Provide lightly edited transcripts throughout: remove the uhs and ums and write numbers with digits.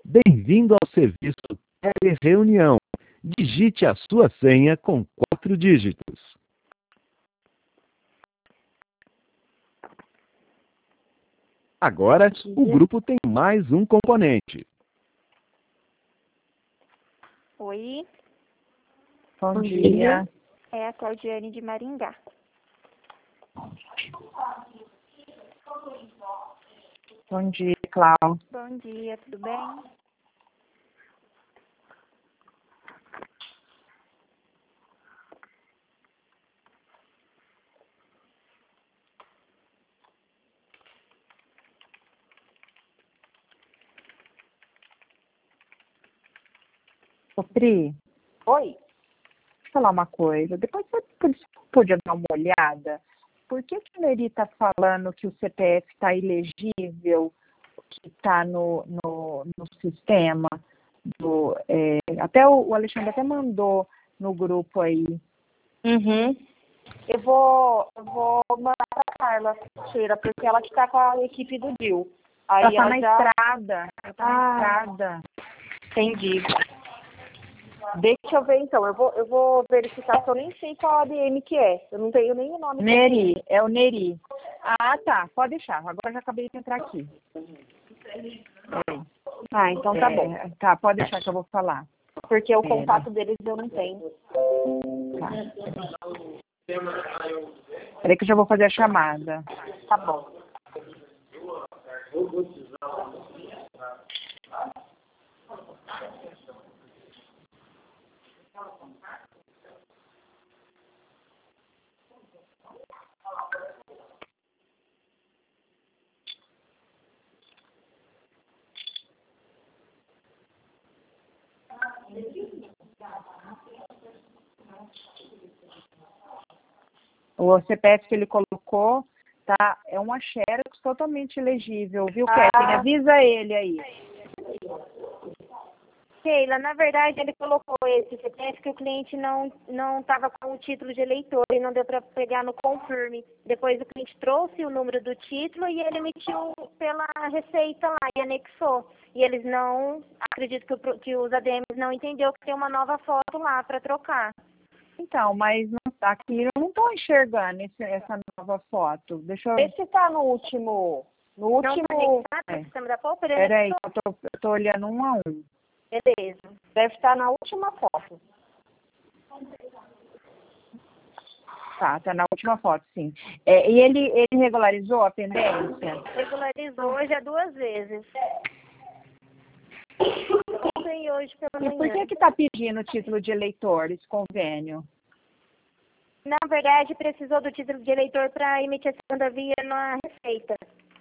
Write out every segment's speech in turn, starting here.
Bem-vindo ao serviço Telereunião. Digite a sua senha com 4 dígitos. Agora, o grupo tem mais um componente. Oi, Bom dia. é a Claudiane de Maringá. Bom dia, Clau. Bom dia, tudo bem? Ô, Pri, Oi. deixa eu falar uma coisa. Depois você podia dar uma olhada. Por que o Neri está falando que o CPF está ilegível, que está no sistema? Até o Alexandre até mandou no grupo aí. Uhum. Eu vou mandar pra Carla Cheira, porque ela que tá com a equipe do DIL. Aí Ela tá ela na já... estrada. Ela tá na estrada. Entendi. Deixa eu ver então, eu vou verificar, que eu nem sei qual ADM que é. Eu não tenho nem o nome. Neri, é o Neri. Ah, tá, pode deixar. Agora já acabei de entrar aqui. Ah, então tá bom. Tá, pode deixar que eu vou falar. Porque o contato deles eu não tenho. Tá. Peraí que eu já vou fazer a chamada. Tá bom. O CPF que ele colocou é uma Xerox totalmente elegível, viu, Kathleen? Avisa ele aí. Keila, na verdade ele colocou esse CPF que o cliente não estava com o título de eleitor e não deu para pegar no confirme. Depois o cliente trouxe o número do título e ele emitiu pela Receita lá e anexou. E eles não, acredito que os ADMs não entendeu que tem uma nova foto lá para trocar. Então, mas não, aqui eu não estou enxergando essa nova foto. Deixa eu... Vê se está no último... Não tá anexado no sistema da Pouper? Peraí, eu tô olhando um a um. Beleza. Deve estar na última foto. Tá na última foto, sim. E ele regularizou a pendência? Regularizou já 2 vezes. Ontem e hoje pela manhã. E por que está pedindo o título de eleitor, esse convênio? Na verdade, precisou do título de eleitor para emitir a segunda via na Receita.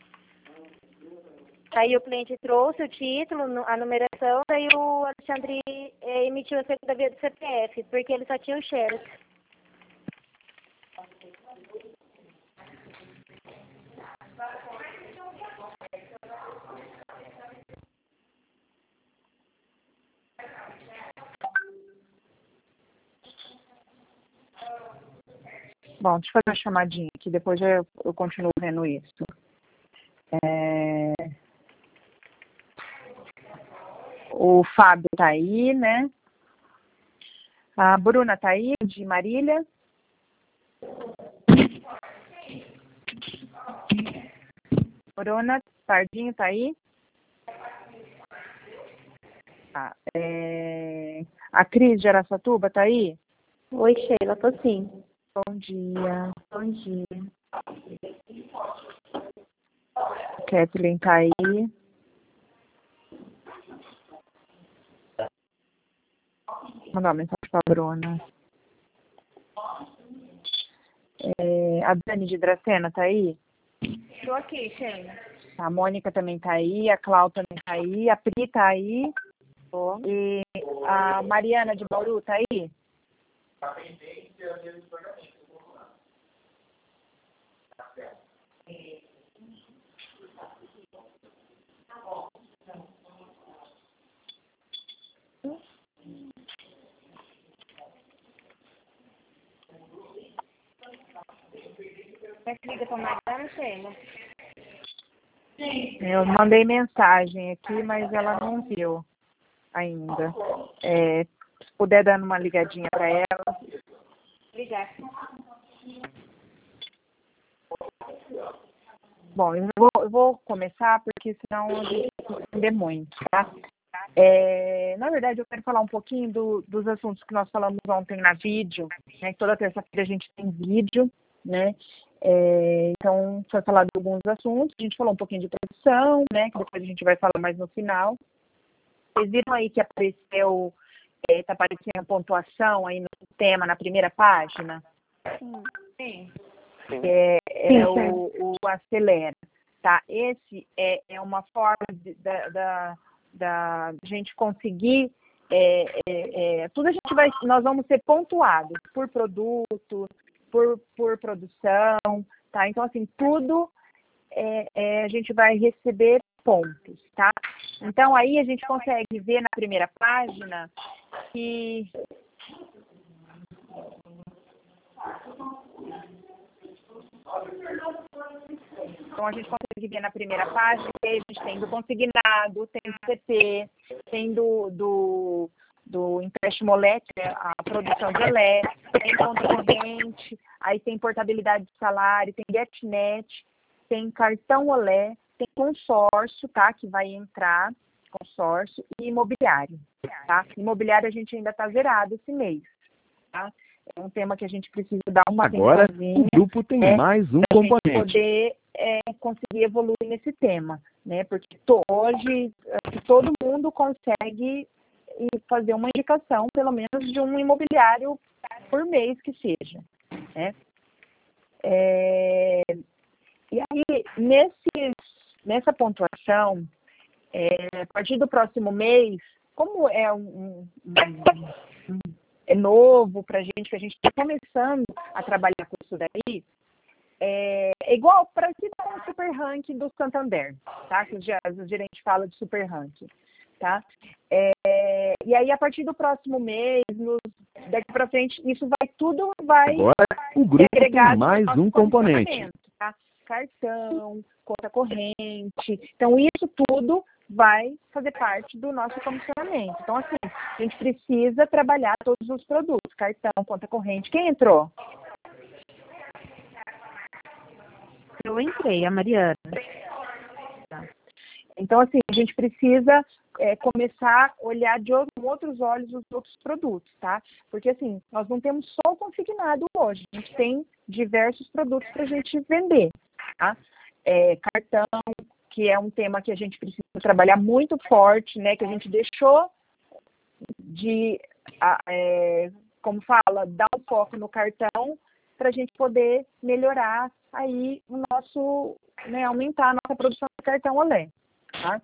Aí o cliente trouxe o título, a numeração, daí o Alexandre emitiu a segunda via do CPF, porque ele só tinha o Xerox. Bom, deixa eu fazer uma chamadinha aqui, depois eu continuo vendo isso. O Fábio tá aí, né? A Bruna tá aí, de Marília. Bruna, Pardinho tá aí? Tá. A Cris de Araçatuba tá aí? Oi, Sheila, tô sim. Bom dia. Bom dia. Kathleen tá aí. Vou mandar uma mensagem pra Bruna. A Dani de Dracena tá aí? Tô aqui, Sheila. A Mônica também tá aí, a Clau também tá aí, a Pri tá aí. Tô. E a Mariana de Bauru tá aí? Quer que liga pra Mariana, Sheila? Eu mandei mensagem aqui, mas ela não ouviu ainda. Se puder dar uma ligadinha para ela. Ligar. Bom, eu vou começar, porque senão a gente vai entender muito, tá? Na verdade, eu quero falar um pouquinho dos assuntos que nós falamos ontem na vídeo, né? Toda terça-feira a gente tem vídeo, né? Então, foi falar de alguns assuntos. A gente falou um pouquinho de produção, né? Que depois a gente vai falar mais no final. Vocês viram aí que apareceu, tá aparecendo pontuação aí no tema, na primeira página? Sim. O Acelera, tá? Esse é uma forma da gente conseguir, nós vamos ser pontuados por produto, por produção, tá? Então, assim, tudo a gente vai receber pontos, tá? Então, aí a gente consegue ver na primeira página que... Então, a gente consegue ver na primeira página que a gente tem do consignado, tem do CP, tem do empréstimo Olé, que é a produção de Olé, tem conta corrente, aí tem portabilidade de salário, tem GetNet, tem cartão Olé, tem consórcio, tá? Que vai entrar, consórcio, e imobiliário, tá? Imobiliário a gente ainda está zerado esse mês, tá? É um tema que a gente precisa dar uma Agora, atençãozinha, o grupo tem mais um componente. para poder conseguir evoluir nesse tema, né? Porque hoje todo mundo consegue fazer uma indicação, pelo menos, de um imobiliário por mês que seja, né? E aí, nessa pontuação, a partir do próximo mês, como é é novo para a gente, que a gente está começando a trabalhar com isso daí, é igual para o super ranking do Santander, tá? Que os gerentes falam de super ranking, tá? E aí, a partir do próximo mês, daqui para frente, isso tudo vai Agora, o grupo tem mais um componente. Tá? Cartão, conta corrente. Então, isso tudo vai fazer parte do nosso comissionamento. Então, assim, a gente precisa trabalhar todos os produtos, cartão, conta corrente. Quem entrou? Eu entrei, a Mariana. Tá. Então, assim, a gente precisa começar a olhar com outros olhos os outros produtos, tá? Porque, assim, nós não temos só o consignado hoje, a gente tem diversos produtos para a gente vender, tá? Cartão, que é um tema que a gente precisa trabalhar muito forte, né? Que a gente deixou de, como fala, dar um foco no cartão para a gente poder melhorar aí o nosso, né? Aumentar a nossa produção de cartão Olé, tá?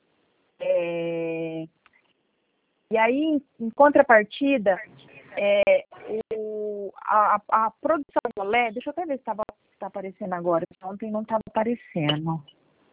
E aí, em contrapartida, a produção do Olé, deixa eu até ver se está aparecendo agora, porque ontem não estava aparecendo.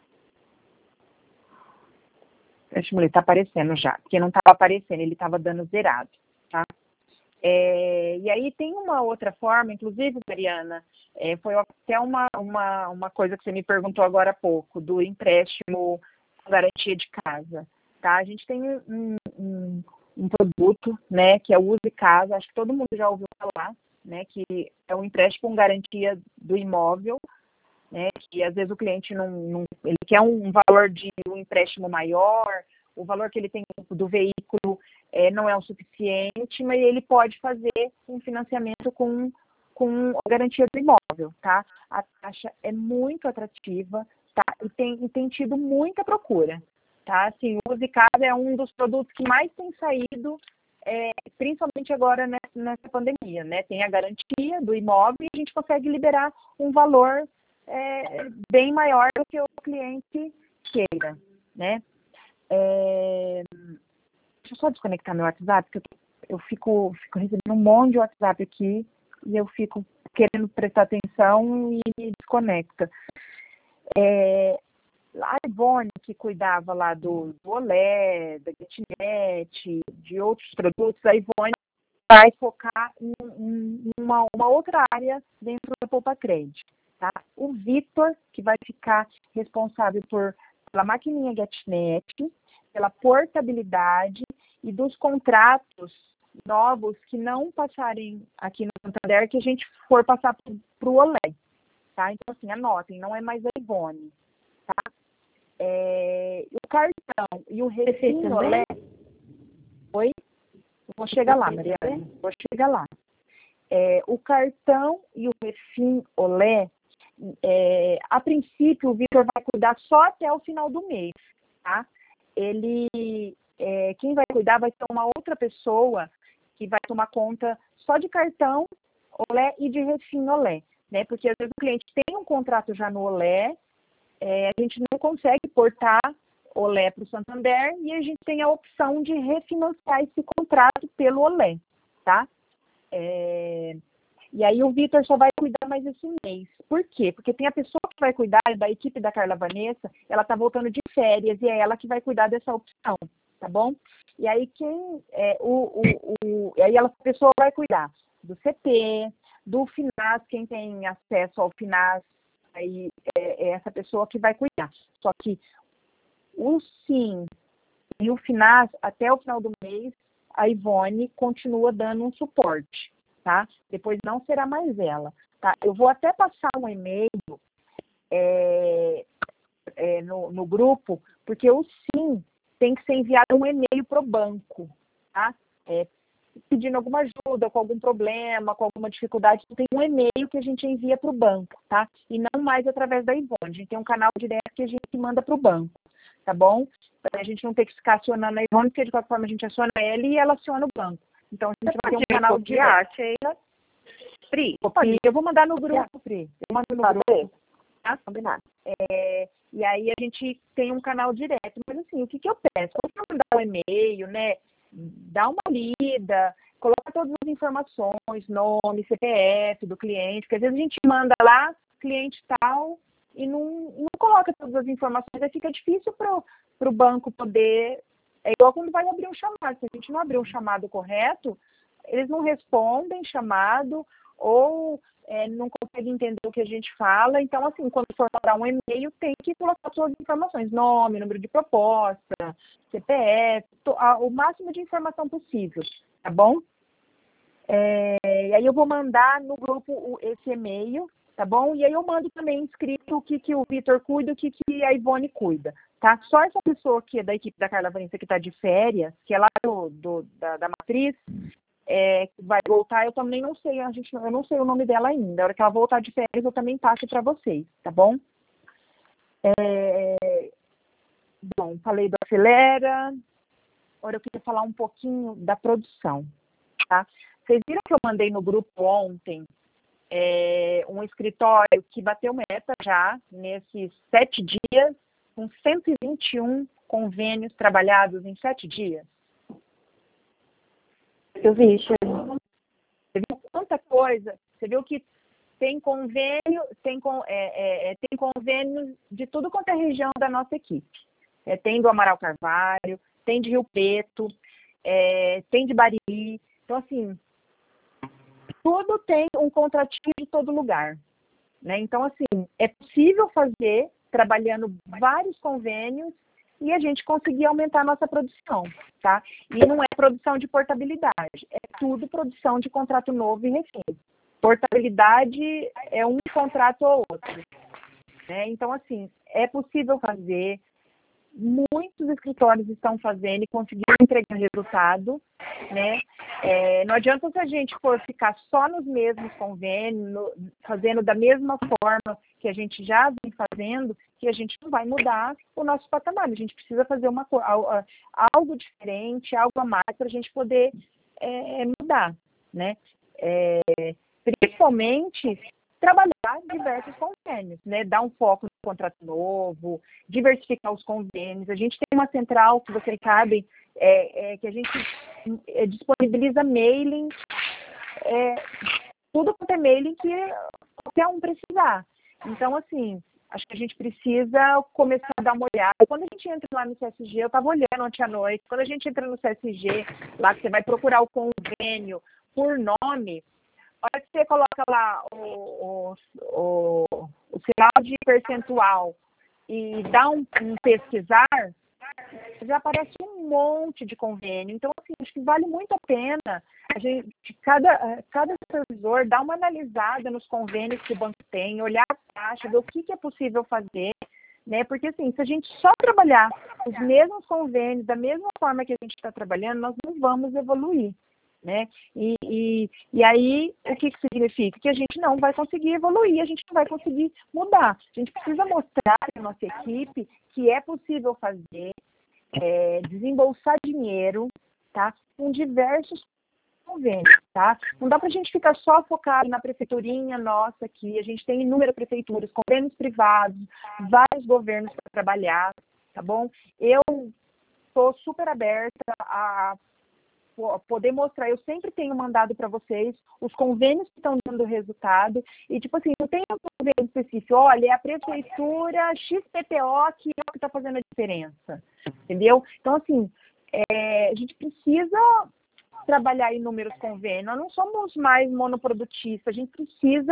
Deixa eu ver, está aparecendo já, porque não estava aparecendo, ele estava dando zerado, tá? E aí tem uma outra forma, inclusive, Mariana, foi até uma coisa que você me perguntou agora há pouco, do empréstimo com garantia de casa, tá? A gente tem um produto, né, que é o Use Casa, acho que todo mundo já ouviu falar, né, que é um empréstimo com garantia do imóvel, né, que às vezes o cliente ele quer um valor de um empréstimo maior, o valor que ele tem do veículo não é o suficiente, mas ele pode fazer um financiamento com a garantia do imóvel, tá? A taxa é muito atrativa, tá? E tem tido muita procura, tá? Assim, o Use Casa é um dos produtos que mais tem saído, principalmente agora nessa pandemia, né? Tem a garantia do imóvel e a gente consegue liberar um valor bem maior do que o cliente queira, né? Deixa eu só desconectar meu WhatsApp, porque eu fico recebendo um monte de WhatsApp aqui e eu fico querendo prestar atenção e me desconecta. A Ivone, que cuidava lá do Olé, da GetNet, de outros produtos, a Ivone vai focar em uma outra área dentro da Poupa Crédito, tá? O Vitor, que vai ficar responsável pela maquininha GetNet, pela portabilidade e dos contratos novos que não passarem aqui no Santander, que a gente for passar para o Olé, tá? Então, assim, anotem, não é mais a Ivone, tá? O cartão e o Refim Olé... Oi? Vou chegar lá, Mariana, vou chegar lá. O cartão e o Refim Olé, a princípio, o Vitor vai cuidar só até o final do mês, tá? Quem vai cuidar vai ser uma outra pessoa que vai tomar conta só de cartão Olé e de Refim Olé, né? Porque às vezes o cliente tem um contrato já no Olé, a gente não consegue portar Olé para o Santander e a gente tem a opção de refinanciar esse contrato pelo Olé, tá? E aí o Vitor só vai cuidar mais esse mês. Por quê? Porque tem a pessoa que vai cuidar da equipe da Carla Vanessa, ela tá voltando de férias e é ela que vai cuidar dessa opção, tá bom? E aí a pessoa vai cuidar do CP, do FINAS, quem tem acesso ao FINAS, aí é essa pessoa que vai cuidar. Só que o SIM e o FINAS, até o final do mês, a Ivone continua dando um suporte, tá? Depois não será mais ela, tá? Eu vou até passar um e-mail no grupo, porque o SIM tem que ser enviado um e-mail para o banco, tá? Pedindo alguma ajuda, com algum problema, com alguma dificuldade, tem um e-mail que a gente envia para o banco, tá? E não mais através da Ivone. A gente tem um canal direto que a gente manda para o banco, tá bom? Para a gente não ter que ficar acionando a Ivone, porque de qualquer forma a gente aciona ela e ela aciona o banco. Então a gente vai ter um canal direto. Pri, eu vou mandar no grupo, Pri. Eu mando no grupo. Tá? Combinado. E aí a gente tem um canal direto. Mas assim, o que eu peço? Quando você mandar um e-mail, né? Dá uma lida, coloca todas as informações, nome, CPF do cliente, porque às vezes a gente manda lá, cliente tal, e não coloca todas as informações, aí fica difícil para o banco poder... É igual quando vai abrir um chamado. Se a gente não abrir um chamado correto, eles não respondem chamado ou não conseguem entender o que a gente fala. Então, assim, quando for mandar um e-mail, tem que colocar todas as informações, nome, número de proposta, CPF, o máximo de informação possível, tá bom? E aí eu vou mandar no grupo esse e-mail, tá bom? E aí eu mando também escrito o que o Vitor cuida, o que a Ivone cuida, tá? Só essa pessoa que é da equipe da Carla Vanessa que está de férias, que é lá da matriz, que vai voltar, eu também não sei, eu não sei o nome dela ainda. A hora que ela voltar de férias, eu também passo para vocês, tá bom? Bom, falei do Acelera. Agora eu queria falar um pouquinho da produção, tá? Vocês viram que eu mandei no grupo ontem um escritório que bateu meta já nesses 7 dias, com 121 convênios trabalhados em 7 dias? Eu vi, Você viu quanta coisa? Você viu que tem convênio, tem convênios de tudo quanto é região da nossa equipe. Tem do Amaral Carvalho, tem de Rio Preto, tem de Bariri. Então, assim, tudo tem um contratinho de todo lugar, né? Então, assim, é possível fazer trabalhando vários convênios e a gente conseguir aumentar a nossa produção, tá? E não é produção de portabilidade, é tudo produção de contrato novo e refém. Portabilidade é um contrato ou outro, né? Então, assim, é possível fazer, muitos escritórios estão fazendo e conseguiram entregar resultado, né? Não adianta se a gente for ficar só nos mesmos convênios, fazendo da mesma forma que a gente já vem fazendo, que a gente não vai mudar o nosso patamar. A gente precisa fazer algo diferente, algo a mais para a gente poder mudar, né? Principalmente trabalhar diversos convênios, né? Dar um foco no contrato novo, diversificar os convênios. A gente tem uma central que vocês sabem, que a gente disponibiliza mailing, tudo quanto é mailing que qualquer um precisar. Então, assim, acho que a gente precisa começar a dar uma olhada. Quando a gente entra lá no CSG, eu estava olhando ontem à noite, quando a gente entra no CSG, lá que você vai procurar o convênio por nome, a hora que você coloca lá o sinal de percentual e dá um pesquisar, já aparece um monte de convênio. Então, assim, acho que vale muito a pena a gente, cada supervisor dar uma analisada nos convênios que o banco tem, olhar a taxa, ver o que é possível fazer, né? Porque, assim, se a gente só trabalhar os mesmos convênios, da mesma forma que a gente está trabalhando, nós não vamos evoluir, né? E aí, o que significa? Que a gente não vai conseguir evoluir, a gente não vai conseguir mudar. A gente precisa mostrar para a nossa equipe que é possível fazer, desembolsar dinheiro, tá? Com diversos convênios, tá? Não dá para a gente ficar só focado na prefeiturinha nossa aqui. A gente tem inúmeras prefeituras, convênios privados, vários governos para trabalhar, tá bom? Eu estou super aberta a poder mostrar. Eu sempre tenho mandado para vocês os convênios que estão dando resultado e, tipo assim, não tem um convênio específico. Olha, é a prefeitura XPTO que é o que está fazendo a diferença, entendeu? Então, assim, a gente precisa trabalhar inúmeros convênios. Nós não somos mais monoprodutistas, a gente precisa,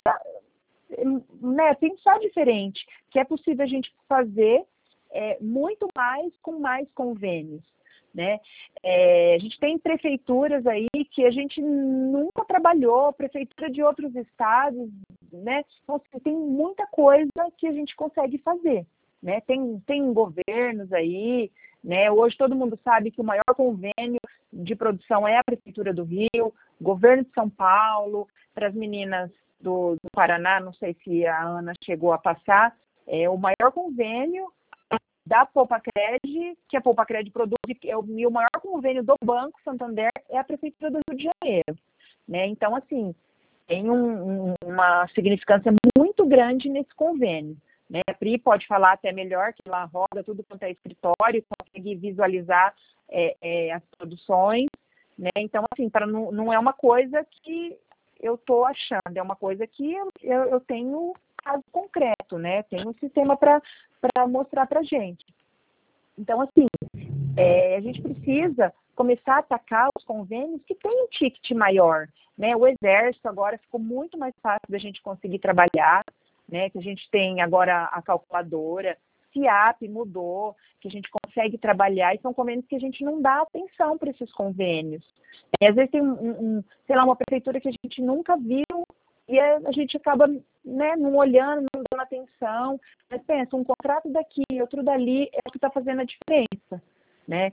né, pensar diferente, que é possível a gente fazer muito mais com mais convênios, né? A gente tem prefeituras aí que a gente nunca trabalhou, prefeitura de outros estados, né? Então, assim, tem muita coisa que a gente consegue fazer, né? Tem governos aí, né? Hoje todo mundo sabe que o maior convênio de produção é a Prefeitura do Rio, governo de São Paulo, para as meninas do Paraná, não sei se a Ana chegou a passar, o maior convênio da Poupacred, que a Poupacred produz, e o maior convênio do Banco Santander é a Prefeitura do Rio de Janeiro, né? Então, assim, tem uma significância muito grande nesse convênio, né? A Pri pode falar até melhor, que ela roda tudo quanto é escritório, consegue visualizar as produções, né? Então, assim, não é uma coisa que eu estou achando, é uma coisa que eu tenho caso concreto, né? Tenho um sistema para mostrar para a gente. Então, assim, a gente precisa começar a atacar os convênios que têm um ticket maior, né? O Exército agora ficou muito mais fácil da gente conseguir trabalhar, né? Que a gente tem agora a calculadora, FIAP mudou, que a gente consegue trabalhar, e são convênios que a gente não dá atenção para esses convênios. Às vezes tem sei lá, uma prefeitura que a gente nunca viu e a gente acaba, né, não olhando, não dando atenção. Mas pensa, um contrato daqui, outro dali, é o que está fazendo a diferença, né?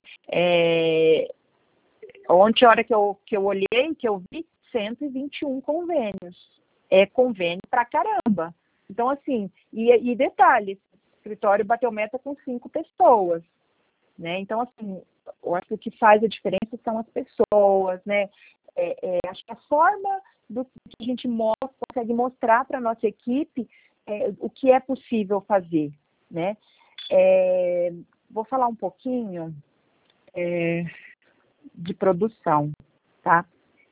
Ontem, a hora que eu olhei, que eu vi 121 convênios. É convênio pra caramba. Então, assim, e detalhe, o escritório bateu meta com 5 pessoas, né? Então, assim, eu acho que o que faz a diferença são as pessoas, né? Acho que a forma do que a gente consegue mostrar para a nossa equipe o que é possível fazer, né? Vou falar um pouquinho de produção, tá?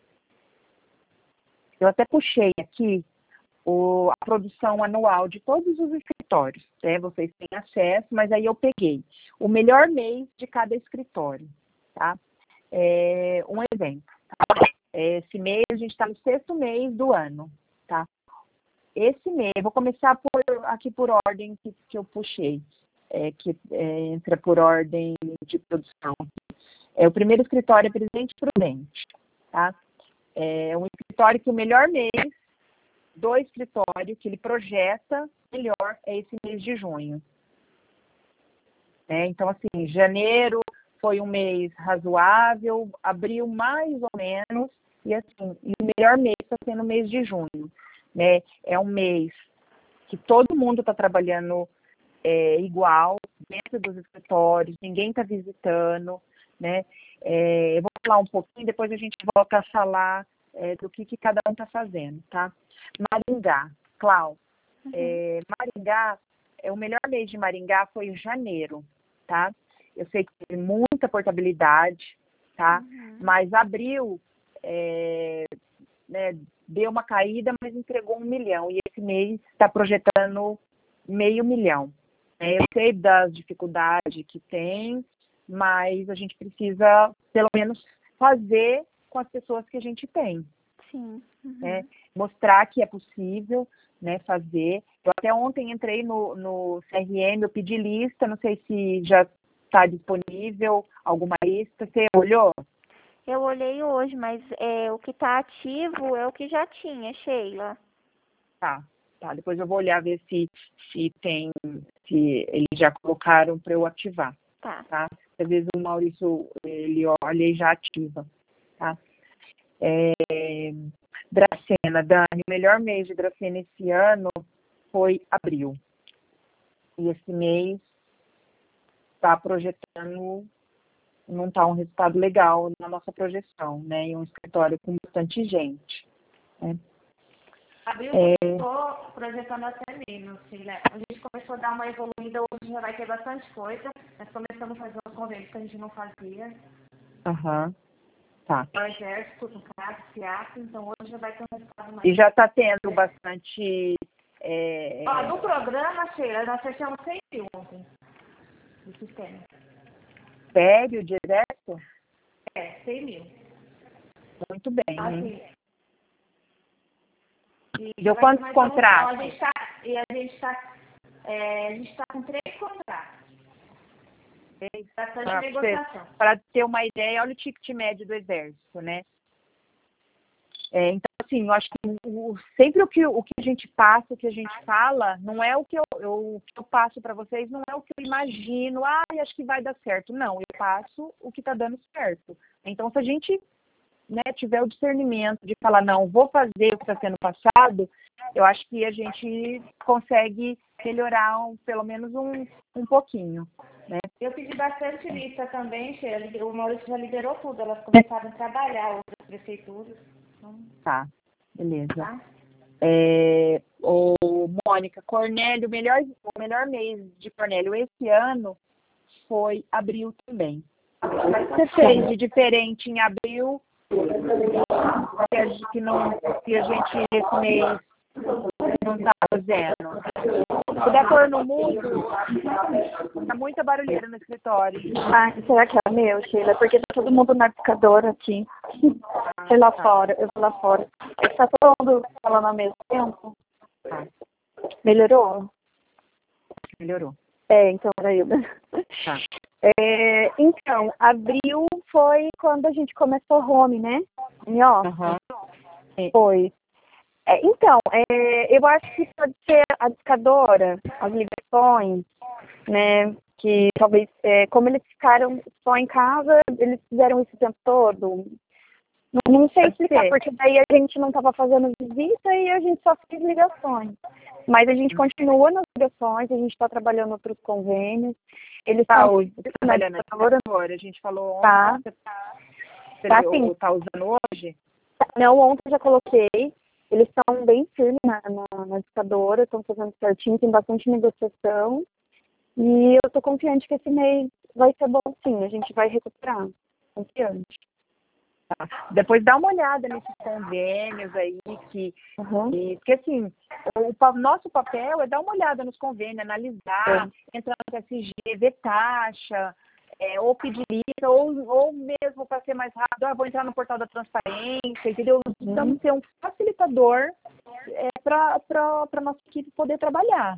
Eu até puxei aqui a produção anual de todos os escritórios, né? Vocês têm acesso, mas aí eu peguei o melhor mês de cada escritório, tá? Um exemplo, tá? Esse mês a gente está no 6º mês do ano, tá? Esse mês, vou começar aqui por ordem que eu puxei, que entra por ordem de produção. O primeiro escritório é Presidente Prudente, tá? É um escritório que o melhor mês do escritório que ele projeta melhor é esse mês de junho. Então, assim, janeiro foi um mês razoável, abril mais ou menos, e assim, o melhor mês está sendo o mês de junho, né? É um mês que todo mundo está trabalhando igual, dentro dos escritórios, ninguém está visitando, né? Eu vou falar um pouquinho, depois a gente volta a falar do que cada um está fazendo, tá? Maringá, Clau. Maringá, o melhor mês de Maringá foi em janeiro, tá? Eu sei que teve muita portabilidade, tá? Mas abril né, deu uma caída, mas entregou 1 milhão. E esse mês está projetando 500 mil. Eu sei das dificuldades que tem, mas a gente precisa, pelo menos, fazer com as pessoas que a gente tem. Sim. Né? Mostrar que é possível, né, fazer. Eu até ontem entrei no CRM, eu pedi lista, não sei se já está disponível alguma lista? Você olhou? Eu olhei hoje, mas o que está ativo é o que já tinha, Sheila. Tá. Depois eu vou olhar, ver se eles já colocaram para eu ativar. Tá? Às vezes o Maurício, ele olha e já ativa. Tá? Dracena, Dani, o melhor mês de Dracena esse ano foi abril. E esse mês está projetando, não está um resultado legal na nossa projeção, né? E um escritório com bastante gente. Né? Abril começou projetando até menos, Sheila. A gente começou a dar uma evoluída, hoje já vai ter bastante coisa. Nós começamos a fazer uns convênios que a gente não fazia. Tá. O exército, no caso, FIAP, então hoje já vai ter um resultado mais. E já está tendo bastante... do programa, Sheila, nós fechamos 100 mil ontem, do sistema. Sério, direto? 100 mil. Muito bem. Assim, Deu quantos contratos? A gente está com 3 contratos. Bastante negociação. Para ter uma ideia, olha o ticket médio do Exército, né? Então, assim, eu acho que sempre o que a gente passa, o que a gente fala, não é o que eu passo para vocês, não é o que eu imagino, acho que vai dar certo. Não, eu passo o que está dando certo. Então, se a gente, né, tiver o discernimento de falar, não, vou fazer o que está sendo passado, eu acho que a gente consegue melhorar pelo menos um pouquinho. Né? Eu pedi bastante lista também, Sheila. O Maurício já liberou tudo, elas começaram a trabalhar, outras prefeituras. Tá, beleza. Tá? Mônica, Cornélio, o melhor mês de Cornélio esse ano foi abril também. Mas você fez de diferente em abril que a gente esse mês não está fazendo. Se puder pôr no mudo, tá muita barulheira no escritório. Será que é meu, Sheila? Porque tá todo mundo na discadora aqui. Sei lá fora, eu vou lá fora. É que tá todo mundo falando ao mesmo tempo. Melhorou? Melhorou. Então era eu. Tá. Então, abril foi quando a gente começou home, né? Foi. Então, eu acho que pode ser a discadora, as ligações, né? Que talvez, como eles ficaram só em casa, eles fizeram isso o tempo todo. Não sei explicar, porque daí a gente não estava fazendo visita e a gente só fez ligações. Mas a gente continua nas ligações, a gente está trabalhando outros convênios. Eles estão trabalhando agora, a gente falou ontem. Tá. Você tá usando hoje? Não, ontem eu já coloquei. Eles estão bem firmes na discadora, estão fazendo certinho, tem bastante negociação. E eu estou confiante que esse mês vai ser bom sim, a gente vai recuperar. Confiante. Tá. Depois dá uma olhada nesses convênios aí, porque assim, o nosso papel é dar uma olhada nos convênios, analisar, entrar no SG, ver taxa, ou pedir lista, ou mesmo para ser mais rápido, vou entrar no portal da transparência, entendeu? Precisamos ter um facilitador para a nossa equipe poder trabalhar.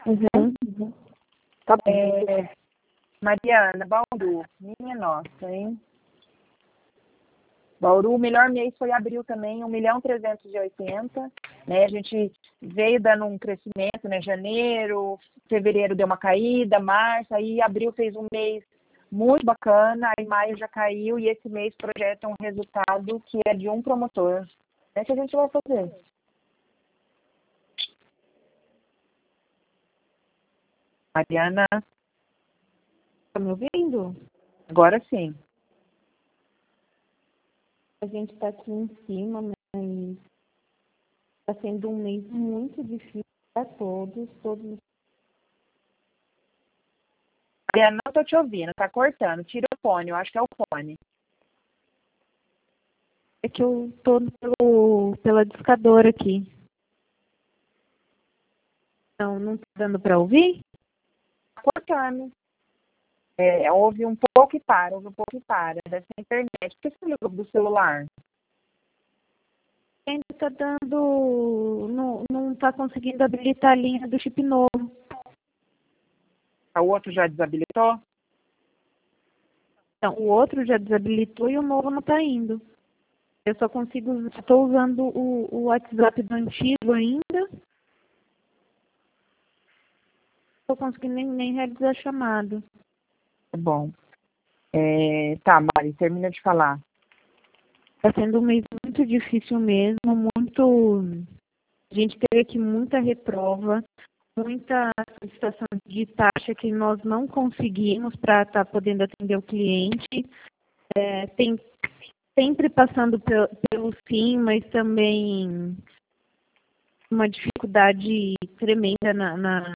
Tá bem. Mariana, Bauru, minha nossa, hein? Bauru, o melhor mês foi abril também, 1.380.000, né? A gente veio dando um crescimento, né? Janeiro, fevereiro deu uma caída, março, aí abril fez um mês muito bacana, aí maio já caiu e esse mês projeta um resultado que é de um promotor. É que a gente vai fazer. Mariana, Tá me ouvindo? agora sim. A gente está aqui em cima, mas está sendo um mês muito difícil para todos. Mariana, não estou te ouvindo, tá cortando. Tira o fone, eu acho que é o fone. É que eu estou pela discadora aqui. Não está dando para ouvir? Tá cortando. Ouve um pouco e para. Deve ser a internet. Por que você ligou do celular? Ainda está dando... Não está conseguindo habilitar a linha do chip novo. O outro já desabilitou? Então, o outro já desabilitou e o novo não está indo. Eu só consigo, estou usando o WhatsApp do antigo ainda. Não estou conseguindo nem realizar a chamada. Tá bom. Tá, Mari, termina de falar. Está sendo um mês muito difícil mesmo, a gente teve aqui muita reprova, muita solicitação de taxa que nós não conseguimos para estar podendo atender o cliente. Tem sempre passando pelo sim, mas também uma dificuldade tremenda nas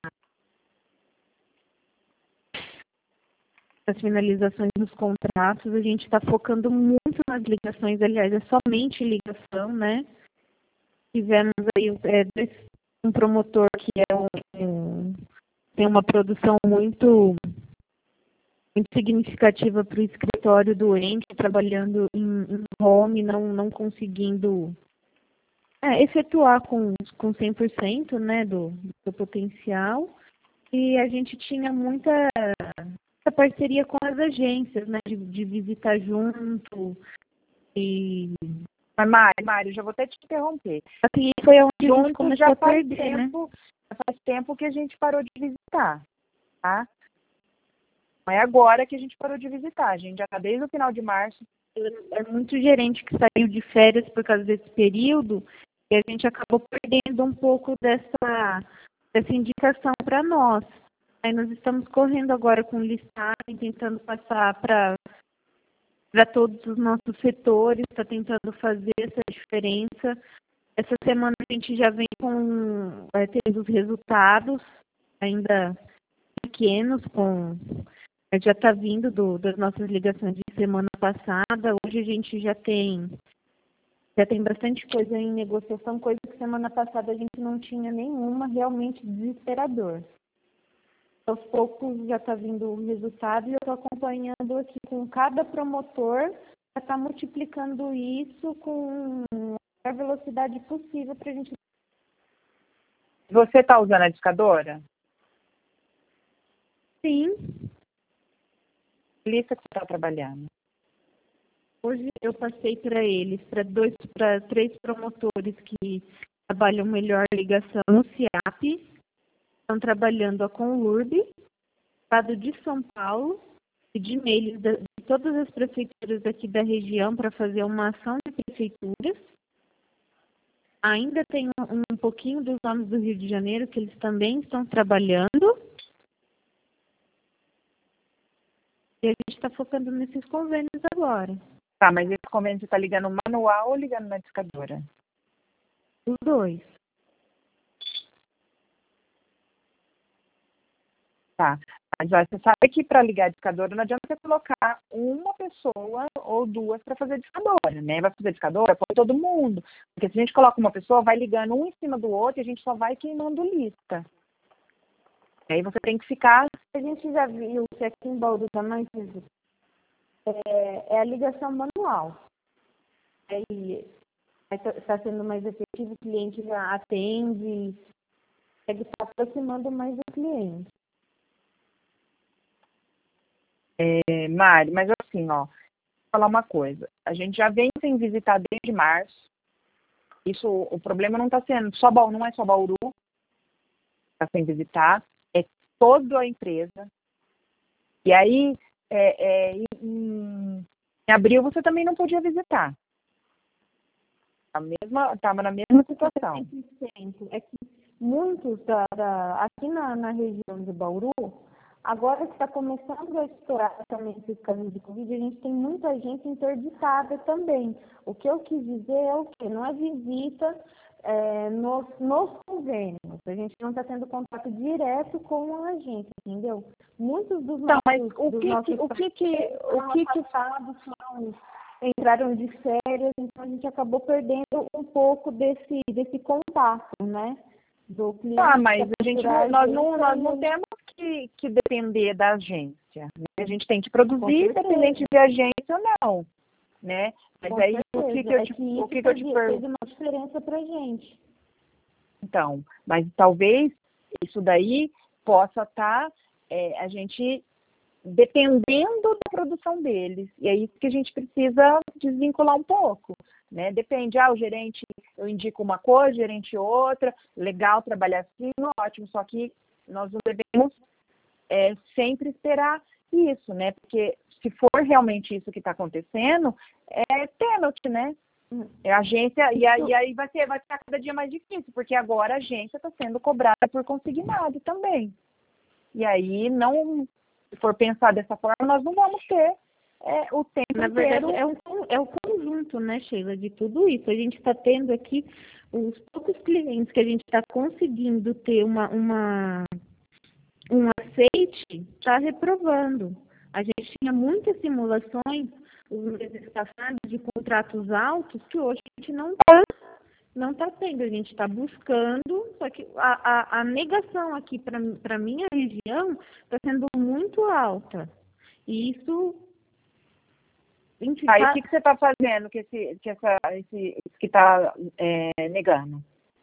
finalizações dos contratos. A gente está focando muito nas ligações, aliás, é somente ligação, né? Tivemos aí um promotor que tem uma produção muito significativa para o escritório doente, trabalhando em home, não conseguindo efetuar com 100%, né, do potencial. E a gente tinha muita parceria com as agências, né, de visitar junto. Mas, Mari, já vou até te interromper. Aqui foi onde a gente Junto começou já a perder, né? Já faz tempo que a gente parou de visitar, tá? Não é agora que a gente parou de visitar. A gente já está desde o final de março. É muito gerente que saiu de férias por causa desse período e a gente acabou perdendo um pouco dessa indicação para nós. Aí nós estamos correndo agora com listagem, tentando passar para todos os nossos setores, está tentando fazer essa diferença. Essa semana a gente já vem tendo os resultados, ainda pequenos, já está vindo das nossas ligações de semana passada. Hoje a gente já tem bastante coisa em negociação, coisa que semana passada a gente não tinha nenhuma, realmente desesperador. Aos poucos já está vindo o resultado e eu estou acompanhando aqui com cada promotor, já está multiplicando isso com a velocidade possível para a gente. Você está usando a discadora? Sim. Lista que você está trabalhando. Hoje eu passei para eles, para 3 promotores que trabalham melhor ligação no CIAP. Estão trabalhando com o LURB, estado de São Paulo, e de e-mails de todas as prefeituras aqui da região para fazer uma ação de prefeituras. Ainda tem um pouquinho dos nomes do Rio de Janeiro, que eles também estão trabalhando. E a gente está focando nesses convênios agora. Tá, mas esse convênio você está ligando manual ou ligando na discadora? Os 2. Tá. Mas você sabe que para ligar a discadora não adianta você colocar uma pessoa ou 2 para fazer a discadora, né? Vai fazer a discadora, põe todo mundo. Porque se a gente coloca uma pessoa, vai ligando um em cima do outro e a gente só vai queimando lista. Aí você tem que ficar... A gente já viu que aqui em Bauru também é a ligação manual. Aí está sendo mais efetivo, o cliente já atende, ele está aproximando mais do cliente. Mari, mas assim, ó, vou falar uma coisa. A gente já vem sem visitar desde março. Isso, o problema não está sendo só Bauru, não é só Bauru que está sem visitar, é toda a empresa. E aí, em abril você também não podia visitar. Estava na mesma situação. É que muitos aqui na região de Bauru, agora que está começando a estourar também esses casos de Covid, a gente tem muita gente interditada também. O que eu quis dizer é o quê? Não é visita nos convênios. A gente não está tendo contato direto com a gente, entendeu? Muitos dos nossos... Mas o que passados entraram de férias, então a gente acabou perdendo um pouco desse contato, né? Do cliente. Mas nós não temos que depender da agência. Né? A gente tem que produzir, independente de agência ou não, né? Mas Com aí certeza. o que eu te pergunto? Fez uma diferença pra gente. Então, mas talvez isso daí possa estar a gente dependendo da produção deles. E é isso que a gente precisa desvincular um pouco, né? Depende, o gerente, eu indico uma coisa, o gerente outra, legal trabalhar assim, ótimo, só que nós não devemos sempre esperar isso, né? Porque se for realmente isso que está acontecendo, é pênalti, né? É agência, e aí vai ficar cada dia mais difícil, porque agora a agência está sendo cobrada por consignado também. E aí, se for pensar dessa forma, nós não vamos ter o tempo Na verdade, inteiro. é o conjunto, né, Sheila, de tudo isso. A gente está tendo aqui os poucos clientes que a gente está conseguindo ter um aceite, está reprovando. A gente tinha muitas simulações, os meses passados, de contratos altos, que hoje a gente não está tendo. A gente está buscando, só que a negação aqui para a minha região está sendo muito alta. E isso... Enfim, Aí, o que você está fazendo que que está negando?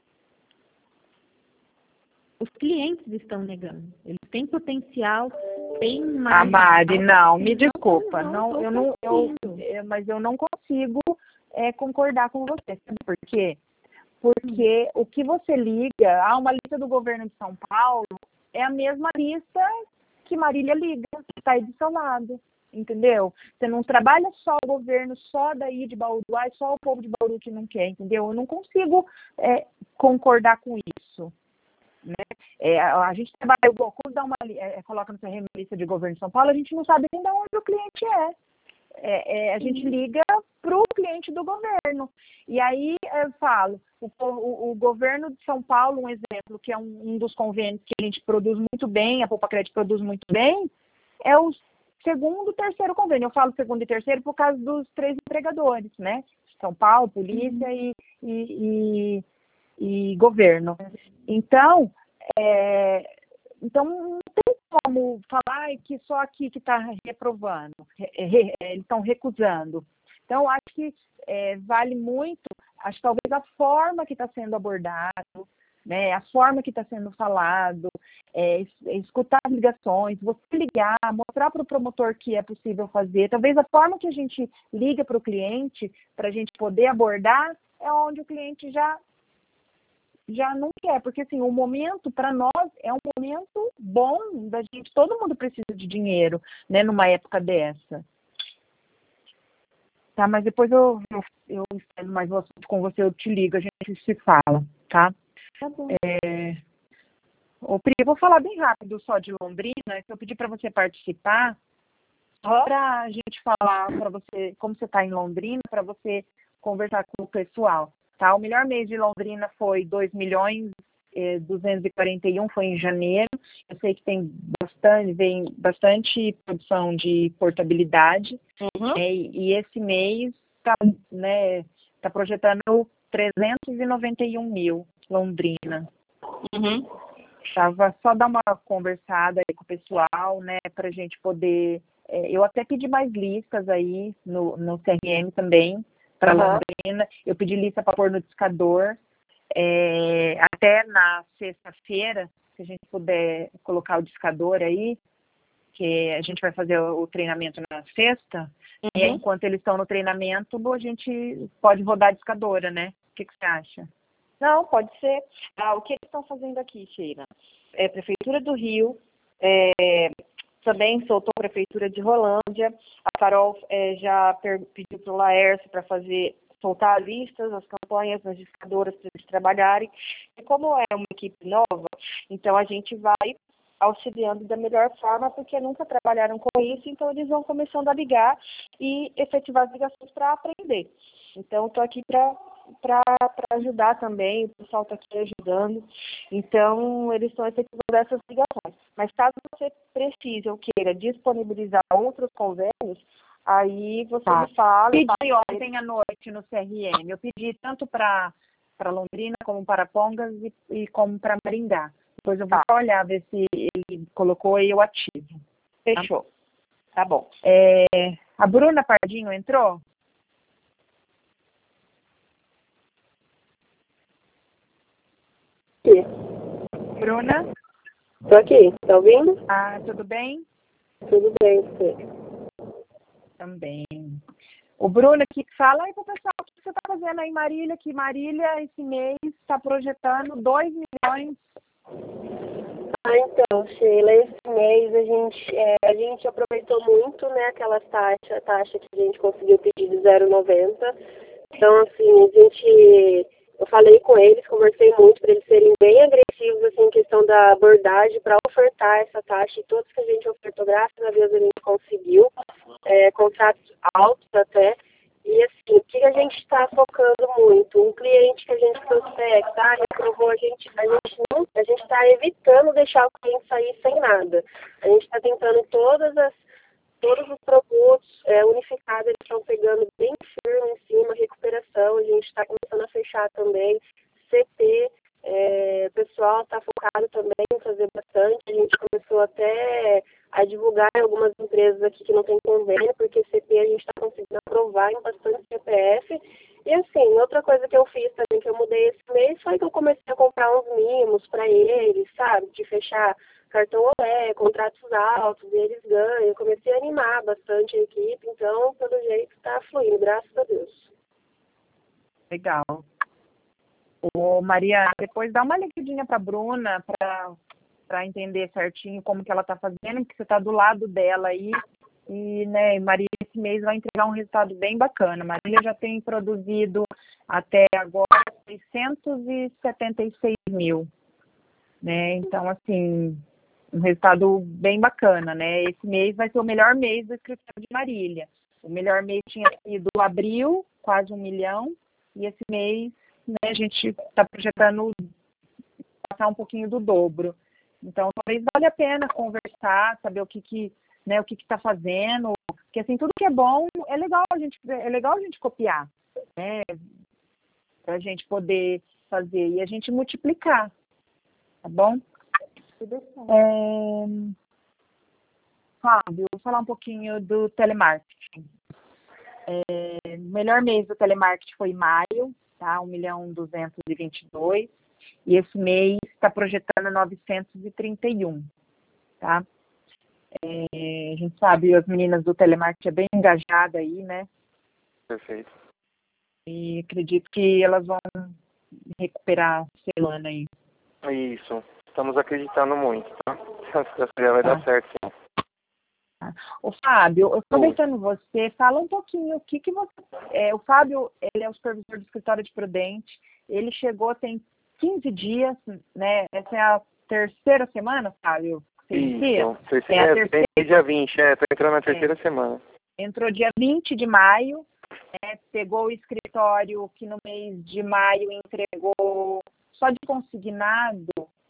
os clientes estão negando. Eles têm potencial, têm mais... Mari, não, me Não, desculpa. Mas eu não consigo concordar com você. Sabe por quê? Porque o que você liga, uma lista do governo de São Paulo, é a mesma lista que Marília liga, que está aí do seu lado. Entendeu? Você não trabalha só o governo, só daí de Bauru, só o povo de Bauru que não quer, entendeu? Eu não consigo concordar com isso. Né? A gente trabalha, quando coloca no CRM lista de governo de São Paulo, a gente não sabe nem de onde o cliente a gente liga para o cliente do governo. E aí eu falo, o governo de São Paulo, um exemplo, que é um dos convênios que a gente produz muito bem, a Poupa Crédito produz muito bem, é o segundo, terceiro convênio. Eu falo segundo e terceiro por causa dos 3 empregadores, né? São Paulo, polícia e governo. Então, não tem como falar que só aqui que está reprovando, eles estão recusando. Então, acho que vale muito, acho que talvez a forma que está sendo abordado, né, a forma que está sendo falado, escutar as ligações, você ligar, mostrar para o promotor que é possível fazer. Talvez a forma que a gente liga para o cliente, para a gente poder abordar, é onde o cliente já não quer, porque assim, o momento para nós é um momento bom da gente, todo mundo precisa de dinheiro, né, numa época dessa. Tá, mas depois eu estendo mais o assunto com você, eu te ligo, a gente se fala, tá? Tá bom. Pri, eu vou falar bem rápido só de Londrina, eu pedi para você participar, para a gente falar para você como você está em Londrina, para você conversar com o pessoal. Tá? O melhor mês de Londrina foi 2.241.000, foi em janeiro. Eu sei que vem bastante produção de portabilidade. Uhum. E esse mês tá projetando 391 mil, Londrina. Uhum. Tava só dar uma conversada aí com o pessoal, né, para a gente poder... eu até pedi mais listas aí no CRM também, para Londrina. Eu pedi lista para pôr no discador. Até na sexta-feira, se a gente puder colocar o discador aí, que a gente vai fazer o treinamento na sexta, e enquanto eles estão no treinamento, a gente pode rodar a discadora, né? O que você acha? Não, pode ser. O que eles estão fazendo aqui, Sheila? Prefeitura do Rio, também soltou a Prefeitura de Rolândia. A Carol já pediu para o Laércio para soltar listas, as campanhas nas discadoras para eles trabalharem. E como é uma equipe nova, então a gente vai auxiliando da melhor forma, porque nunca trabalharam com isso, então eles vão começando a ligar e efetivar as ligações para aprender. Então, estou aqui para ajudar também, o pessoal está aqui ajudando. Então, eles estão efetivando essas ligações. Mas caso você precise ou queira disponibilizar outros convênios, aí você me fala. Pedi ontem à noite no CRM. Eu pedi tanto para Londrina, como para Pongas e como para Maringá. Depois eu vou olhar, ver se ele colocou e eu ativo. Fechou. Tá bom. A Bruna Pardinho entrou? Aqui. Bruna? Tô aqui. Tá ouvindo? Tudo bem? Tudo bem, sim. Também. O Bruno aqui fala aí pro pessoal o que você está fazendo aí, Marília, que Marília esse mês está projetando 2 milhões. Então, Sheila, esse mês a gente aproveitou muito, né, aquela taxa que a gente conseguiu pedir de 0,90. Então, assim, eu falei com eles, conversei muito para eles serem bem agressivos, assim, em questão da abordagem, para ofertar essa taxa, e todos que a gente ofertou, graças a Deus, a gente conseguiu, contratos altos até. E assim, o que a gente está focando muito? Um cliente que a gente prospecta, reprovou, a gente está evitando deixar o cliente sair sem nada. A gente está tentando todos os produtos unificados, eles estão pegando bem firme em cima, recuperação, a gente está começando a fechar também, CT, o pessoal está focado também em fazer bastante, a gente começou até a divulgar em algumas empresas aqui que não tem convênio, porque CT a gente está conseguindo aprovar em bastante CPF. E assim, outra coisa que eu fiz também, que eu mudei esse mês, foi que eu comecei a comprar uns mimos para eles, sabe? De fechar cartão Olé, contratos altos, e eles ganham. Eu comecei a animar bastante a equipe, então, pelo jeito, está fluindo, graças a Deus. Legal. Ô, Maria, depois dá uma ligadinha para a Bruna, para entender certinho como que ela está fazendo, que você está do lado dela aí. E, né, Maria, esse mês vai entregar um resultado bem bacana. Marília já tem produzido até agora 676 mil, né? Então, assim, um resultado bem bacana, né? Esse mês vai ser o melhor mês do escritório de Marília. O melhor mês tinha sido abril, quase 1 milhão, e esse mês, né, a gente está projetando passar um pouquinho do dobro. Então, talvez valha a pena conversar, saber o que está fazendo, porque assim, tudo que é bom é legal a gente copiar, né? Para a gente poder fazer e a gente multiplicar, tá bom? Fábio, vou falar um pouquinho do telemarketing. O melhor mês do telemarketing foi maio, tá? 1.222.000, e esse mês está projetando 931, tá? A gente sabe, as meninas do telemarketing é bem engajada aí, né? Perfeito. E acredito que elas vão recuperar a semana aí. Isso. Estamos acreditando muito, tá? Já vai dar certo, sim. O Fábio, aproveitando você, fala um pouquinho o que você... o Fábio, ele é o supervisor do escritório de Prudente, ele chegou tem 15 dias, né? Essa é a terceira semana, Fábio? Isso, dia 20, tô entrando na terceira semana. Entrou dia 20 de maio, né, pegou o escritório que no mês de maio entregou só de consignado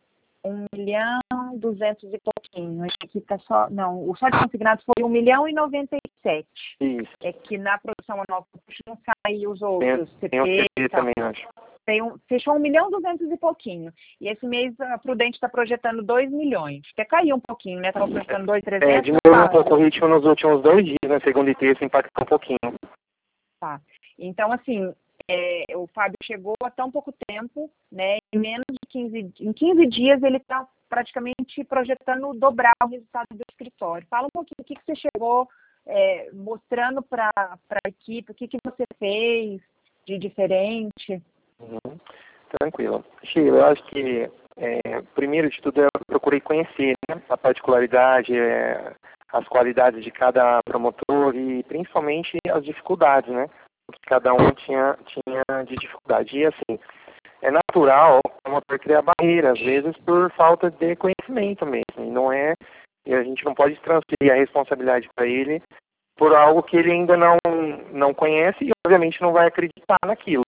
1.200.000 e pouquinho. Aqui tá só de consignado foi 1.097.000. Isso. É que na produção anual não saiu os outros. Tem o CP também, acho. Fechou 1.200.000 e pouquinho. E esse mês a Prudente está projetando 2 milhões. Até caiu um pouquinho, né? Estava projetando 2.300. Diminuiu um pouco o ritmo nos últimos 2 dias, né? Segunda e terça, impactou um pouquinho. Tá. Então, assim, o Fábio chegou há tão pouco tempo, né? Em 15 dias ele está praticamente projetando dobrar o resultado do escritório. Fala um pouquinho o que você chegou mostrando para a equipe, o que você fez de diferente. Tranquilo. Sheila, eu acho que primeiro de tudo eu procurei conhecer, né, a particularidade, as qualidades de cada promotor e principalmente as dificuldades, né? O que cada um tinha de dificuldade. E assim, é natural o promotor criar barreiras, às vezes por falta de conhecimento mesmo. E a gente não pode transferir a responsabilidade para ele por algo que ele ainda não conhece e obviamente não vai acreditar naquilo.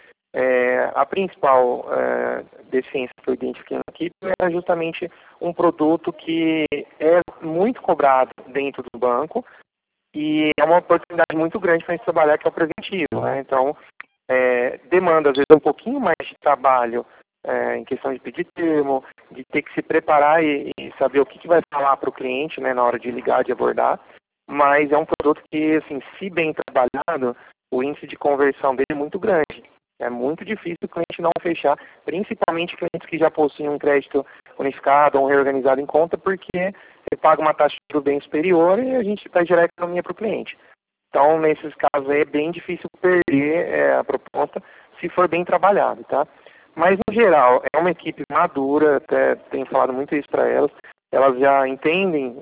A principal deficiência que eu identifiquei na equipe é justamente um produto que é muito cobrado dentro do banco e é uma oportunidade muito grande para a gente trabalhar, que é o preventivo, né? Então, demanda às vezes um pouquinho mais de trabalho em questão de pedir termo, de ter que se preparar e saber o que vai falar para o cliente, né, na hora de ligar, de abordar, mas é um produto que, assim, se bem trabalhado, o índice de conversão dele é muito grande. É muito difícil o cliente não fechar, principalmente clientes que já possuem um crédito unificado ou reorganizado em conta, porque você paga uma taxa de juros bem superior e a gente vai gerar economia para o cliente. Então, nesses casos aí, é bem difícil perder a proposta se for bem trabalhado, tá? Mas, no geral, é uma equipe madura, até tenho falado muito isso para elas já entendem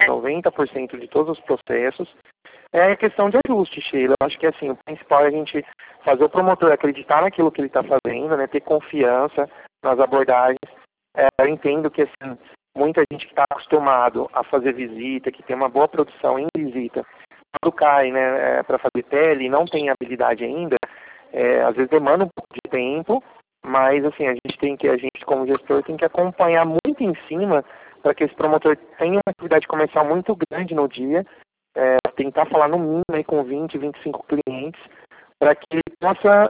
90% de todos os processos. É a questão de ajuste, Sheila. Eu acho que assim, o principal é a gente fazer o promotor acreditar naquilo que ele está fazendo, né? Ter confiança nas abordagens. Eu entendo que assim, muita gente que está acostumado a fazer visita, que tem uma boa produção em visita, quando cai, né, para fazer tele e não tem habilidade ainda, às vezes demanda um pouco de tempo, mas assim, a gente como gestor tem que acompanhar muito em cima para que esse promotor tenha uma atividade comercial muito grande no dia, tentar falar no mínimo aí com 20, 25 clientes, para que ele possa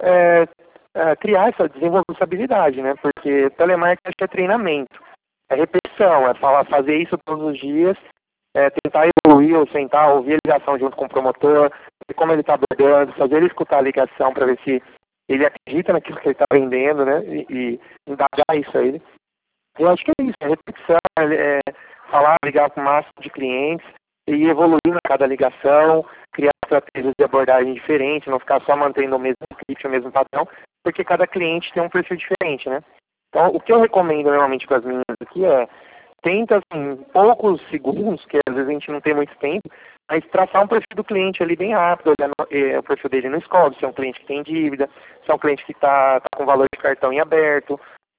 criar desenvolver essa habilidade, né? Porque telemarketing é treinamento, é repetição, é fazer isso todos os dias, tentar evoluir, ou sentar, ouvir a ligação junto com o promotor, ver como ele está abordando, fazer ele escutar a ligação para ver se ele acredita naquilo que ele está vendendo, né? E indagar isso a ele. Eu acho que é isso, repetição, falar, ligar com o máximo de clientes e evoluir a cada ligação, criar estratégias de abordagem diferentes, não ficar só mantendo o mesmo script, o mesmo padrão, porque cada cliente tem um perfil diferente, né? Então, o que eu recomendo normalmente para as meninas aqui tenta, assim, em poucos segundos, que às vezes a gente não tem muito tempo, mas traçar um perfil do cliente ali bem rápido, olhar o perfil dele no Scoob, se é um cliente que tem dívida, se é um cliente que está com valor de cartão em aberto,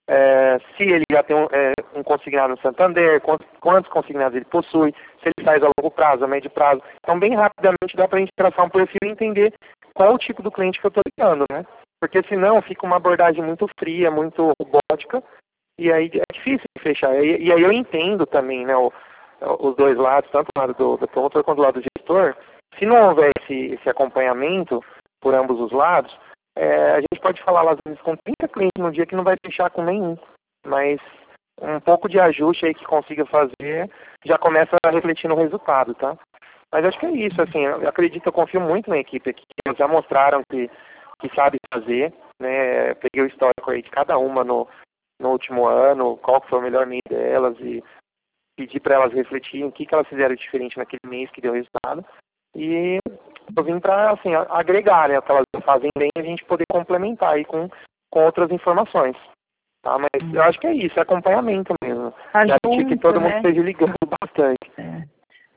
se ele já tem um consignado no Santander, quantos consignados ele possui, se ele faz a longo prazo, a médio prazo. Então, bem rapidamente dá para a gente traçar um perfil e entender qual o tipo do cliente que eu estou ligando, né? Porque senão fica uma abordagem muito fria, muito robótica, e aí é difícil de fechar. E aí eu entendo também, né, os dois lados, tanto o lado do promotor quanto o lado do gestor. Se não houver esse acompanhamento por ambos os lados, a gente pode falar às vezes com 30 clientes no dia que não vai fechar com nenhum, mas um pouco de ajuste aí que consiga fazer já começa a refletir no resultado, tá? Mas acho que é isso, assim, eu confio muito na equipe aqui, eles já mostraram que sabe fazer, né? Peguei o histórico aí de cada uma no último ano, qual foi o melhor mês delas e pedi para elas refletirem o que elas fizeram diferente naquele mês que deu resultado. E eu vim para, assim, agregar, né, o que elas fazem bem e a gente poder complementar aí com outras informações. Tá? Mas eu acho que é isso, é acompanhamento mesmo. Garantir que todo mundo esteja ligando bastante.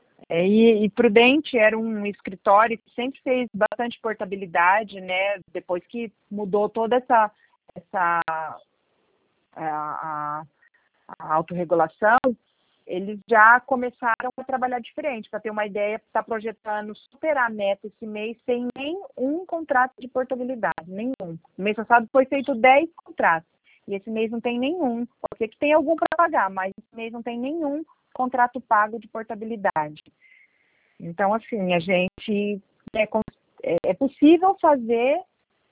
E Prudente era um escritório que sempre fez bastante portabilidade, né? Depois que mudou toda a autorregulação, eles já começaram a trabalhar diferente. Para ter uma ideia, está projetando superar a meta esse mês sem nenhum contrato de portabilidade, nenhum. No mês passado foi feito 10 contratos, e esse mês não tem nenhum. Pode ser que tem algum para pagar, mas esse mês não tem nenhum contrato pago de portabilidade. Então, assim, a gente é possível fazer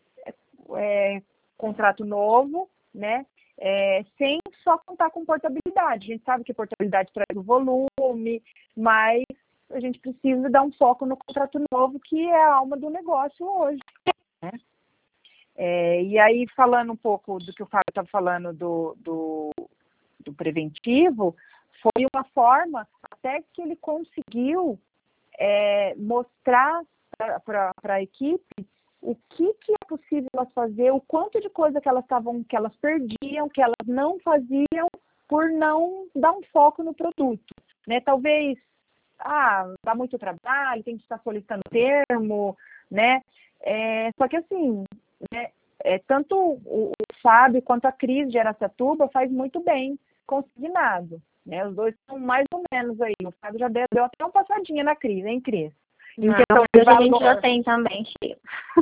contrato novo, né? Sem só contar com portabilidade. A gente sabe que a portabilidade traz o volume, mas a gente precisa dar um foco no contrato novo, que é a alma do negócio hoje, né? E aí, falando um pouco do que o Fábio estava falando do preventivo, foi uma forma até que ele conseguiu mostrar para a equipe o que é possível elas fazer, o quanto de coisa que elas perdiam, que elas não faziam por não dar um foco no produto, né? Talvez, dá muito trabalho, tem que estar solicitando termo, né? Só que assim, né, tanto o Fábio quanto a Cris de Araçatuba faz muito bem consignado, né? Os dois são mais ou menos aí. O Fábio já deu até uma passadinha na Cris, hein, Cris? Então, a gente já tem também, Sheila.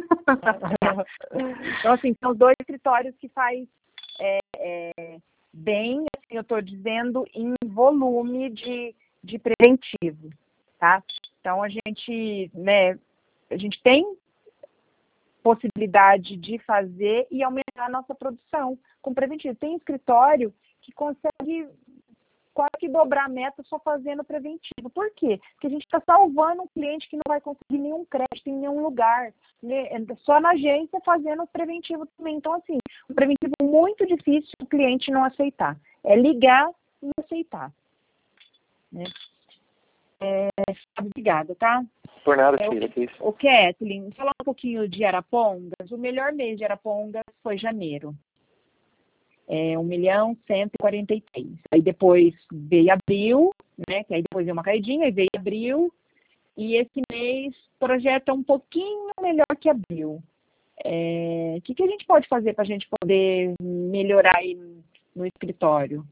Então, assim, são dois escritórios que faz bem, assim, eu estou dizendo, em volume de preventivo, tá? Então, a gente tem possibilidade de fazer e aumentar a nossa produção com preventivo. Tem escritório que consegue quase que dobrar a meta só fazendo preventivo. Por quê? Porque a gente está salvando um cliente que não vai conseguir nenhum crédito em nenhum lugar, né? Só na agência fazendo preventivo também. Então, assim, um preventivo muito difícil o cliente não aceitar. É ligar e aceitar, né? Obrigada, tá? Por nada, Sheila, que isso. O Kathleen, falar um pouquinho de Arapongas. O melhor mês de Arapongas foi janeiro. 1.143.000. Aí depois veio abril, né? Que aí depois veio uma caidinha, aí veio abril. E esse mês projeta um pouquinho melhor que abril. O que a gente pode fazer para a gente poder melhorar aí no escritório?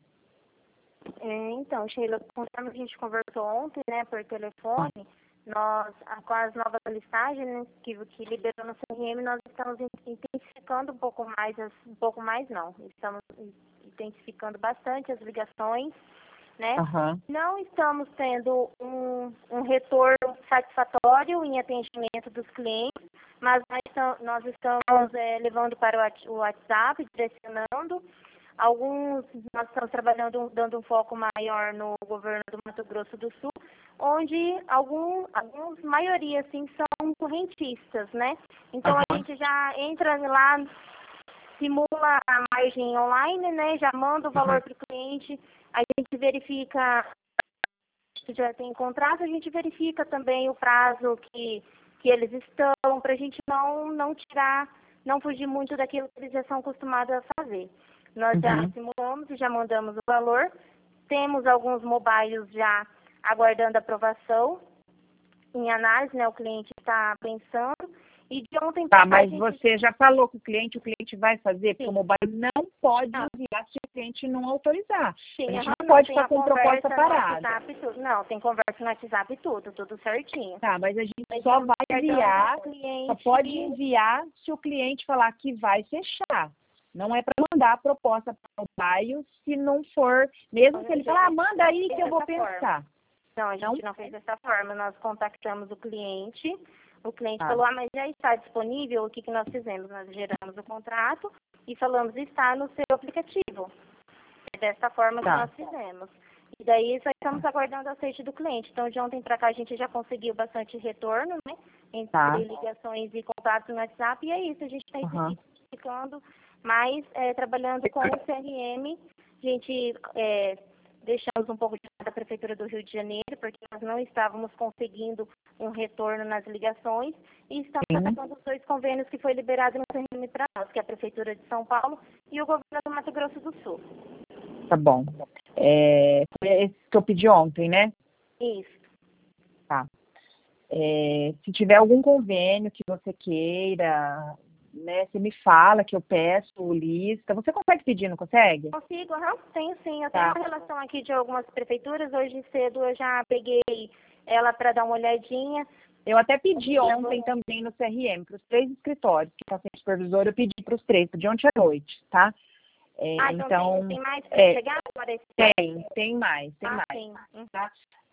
Então, Sheila, conforme a gente conversou ontem, né, por telefone, nós, com as novas listagens, né, que liberou no CRM, nós estamos intensificando estamos intensificando bastante as ligações, né? Não estamos tendo um retorno satisfatório em atendimento dos clientes, mas nós estamos levando para o WhatsApp, direcionando. Nós estamos trabalhando, dando um foco maior no governo do Mato Grosso do Sul, onde maioria, assim, são correntistas, né? Então, a gente já entra lá, simula a margem online, né? Já manda o valor para o cliente, a gente verifica, se já tem contrato, a gente verifica também o prazo que eles estão, para a gente não fugir muito daquilo que eles já são acostumados a fazer. Nós já simulamos e já mandamos o valor. Temos alguns mobiles já aguardando aprovação em análise, né? O cliente está pensando. E de ontem para mas você já falou com o cliente vai fazer, Sim. porque o mobile não pode enviar se o cliente não autorizar. Sim, a gente não pode ficar com proposta parada. WhatsApp, não, tem conversa no WhatsApp tudo certinho. Tá, mas a gente só vai enviar, só pode enviar se o cliente falar que vai fechar. Não é para mandar a proposta para o mobile se não for, mesmo se ele falar, manda aí que eu vou pensar. Não, a gente não fez dessa forma. Nós contactamos o cliente falou, mas já está disponível. O que nós fizemos? Nós geramos o contrato e falamos, está no seu aplicativo. É dessa forma que nós fizemos. E daí só estamos aguardando o aceite do cliente. Então, de ontem para cá, a gente já conseguiu bastante retorno, né? Entre ligações e contatos no WhatsApp. E é isso, a gente está intensificando. Mas, trabalhando com o CRM, a gente deixamos um pouco de lado a Prefeitura do Rio de Janeiro, porque nós não estávamos conseguindo um retorno nas ligações, e estamos atacando os 2 convênios que foi liberado no CRM para nós, que é a Prefeitura de São Paulo e o Governo do Mato Grosso do Sul. Tá bom. Foi esse que eu pedi ontem, né? Isso. Tá. Se tiver algum convênio que você queira, né, você me fala que eu peço lista. Você consegue pedir, não consegue? Consigo, tenho sim. Eu tenho uma relação aqui de algumas prefeituras. Hoje cedo eu já peguei ela para dar uma olhadinha. Eu até pedi ontem também no CRM, para os 3 escritórios que está sem supervisor, eu pedi para os 3, pedi ontem à noite, tá? Então tem mais para chegar agora? Tem mais. Sim. Tá?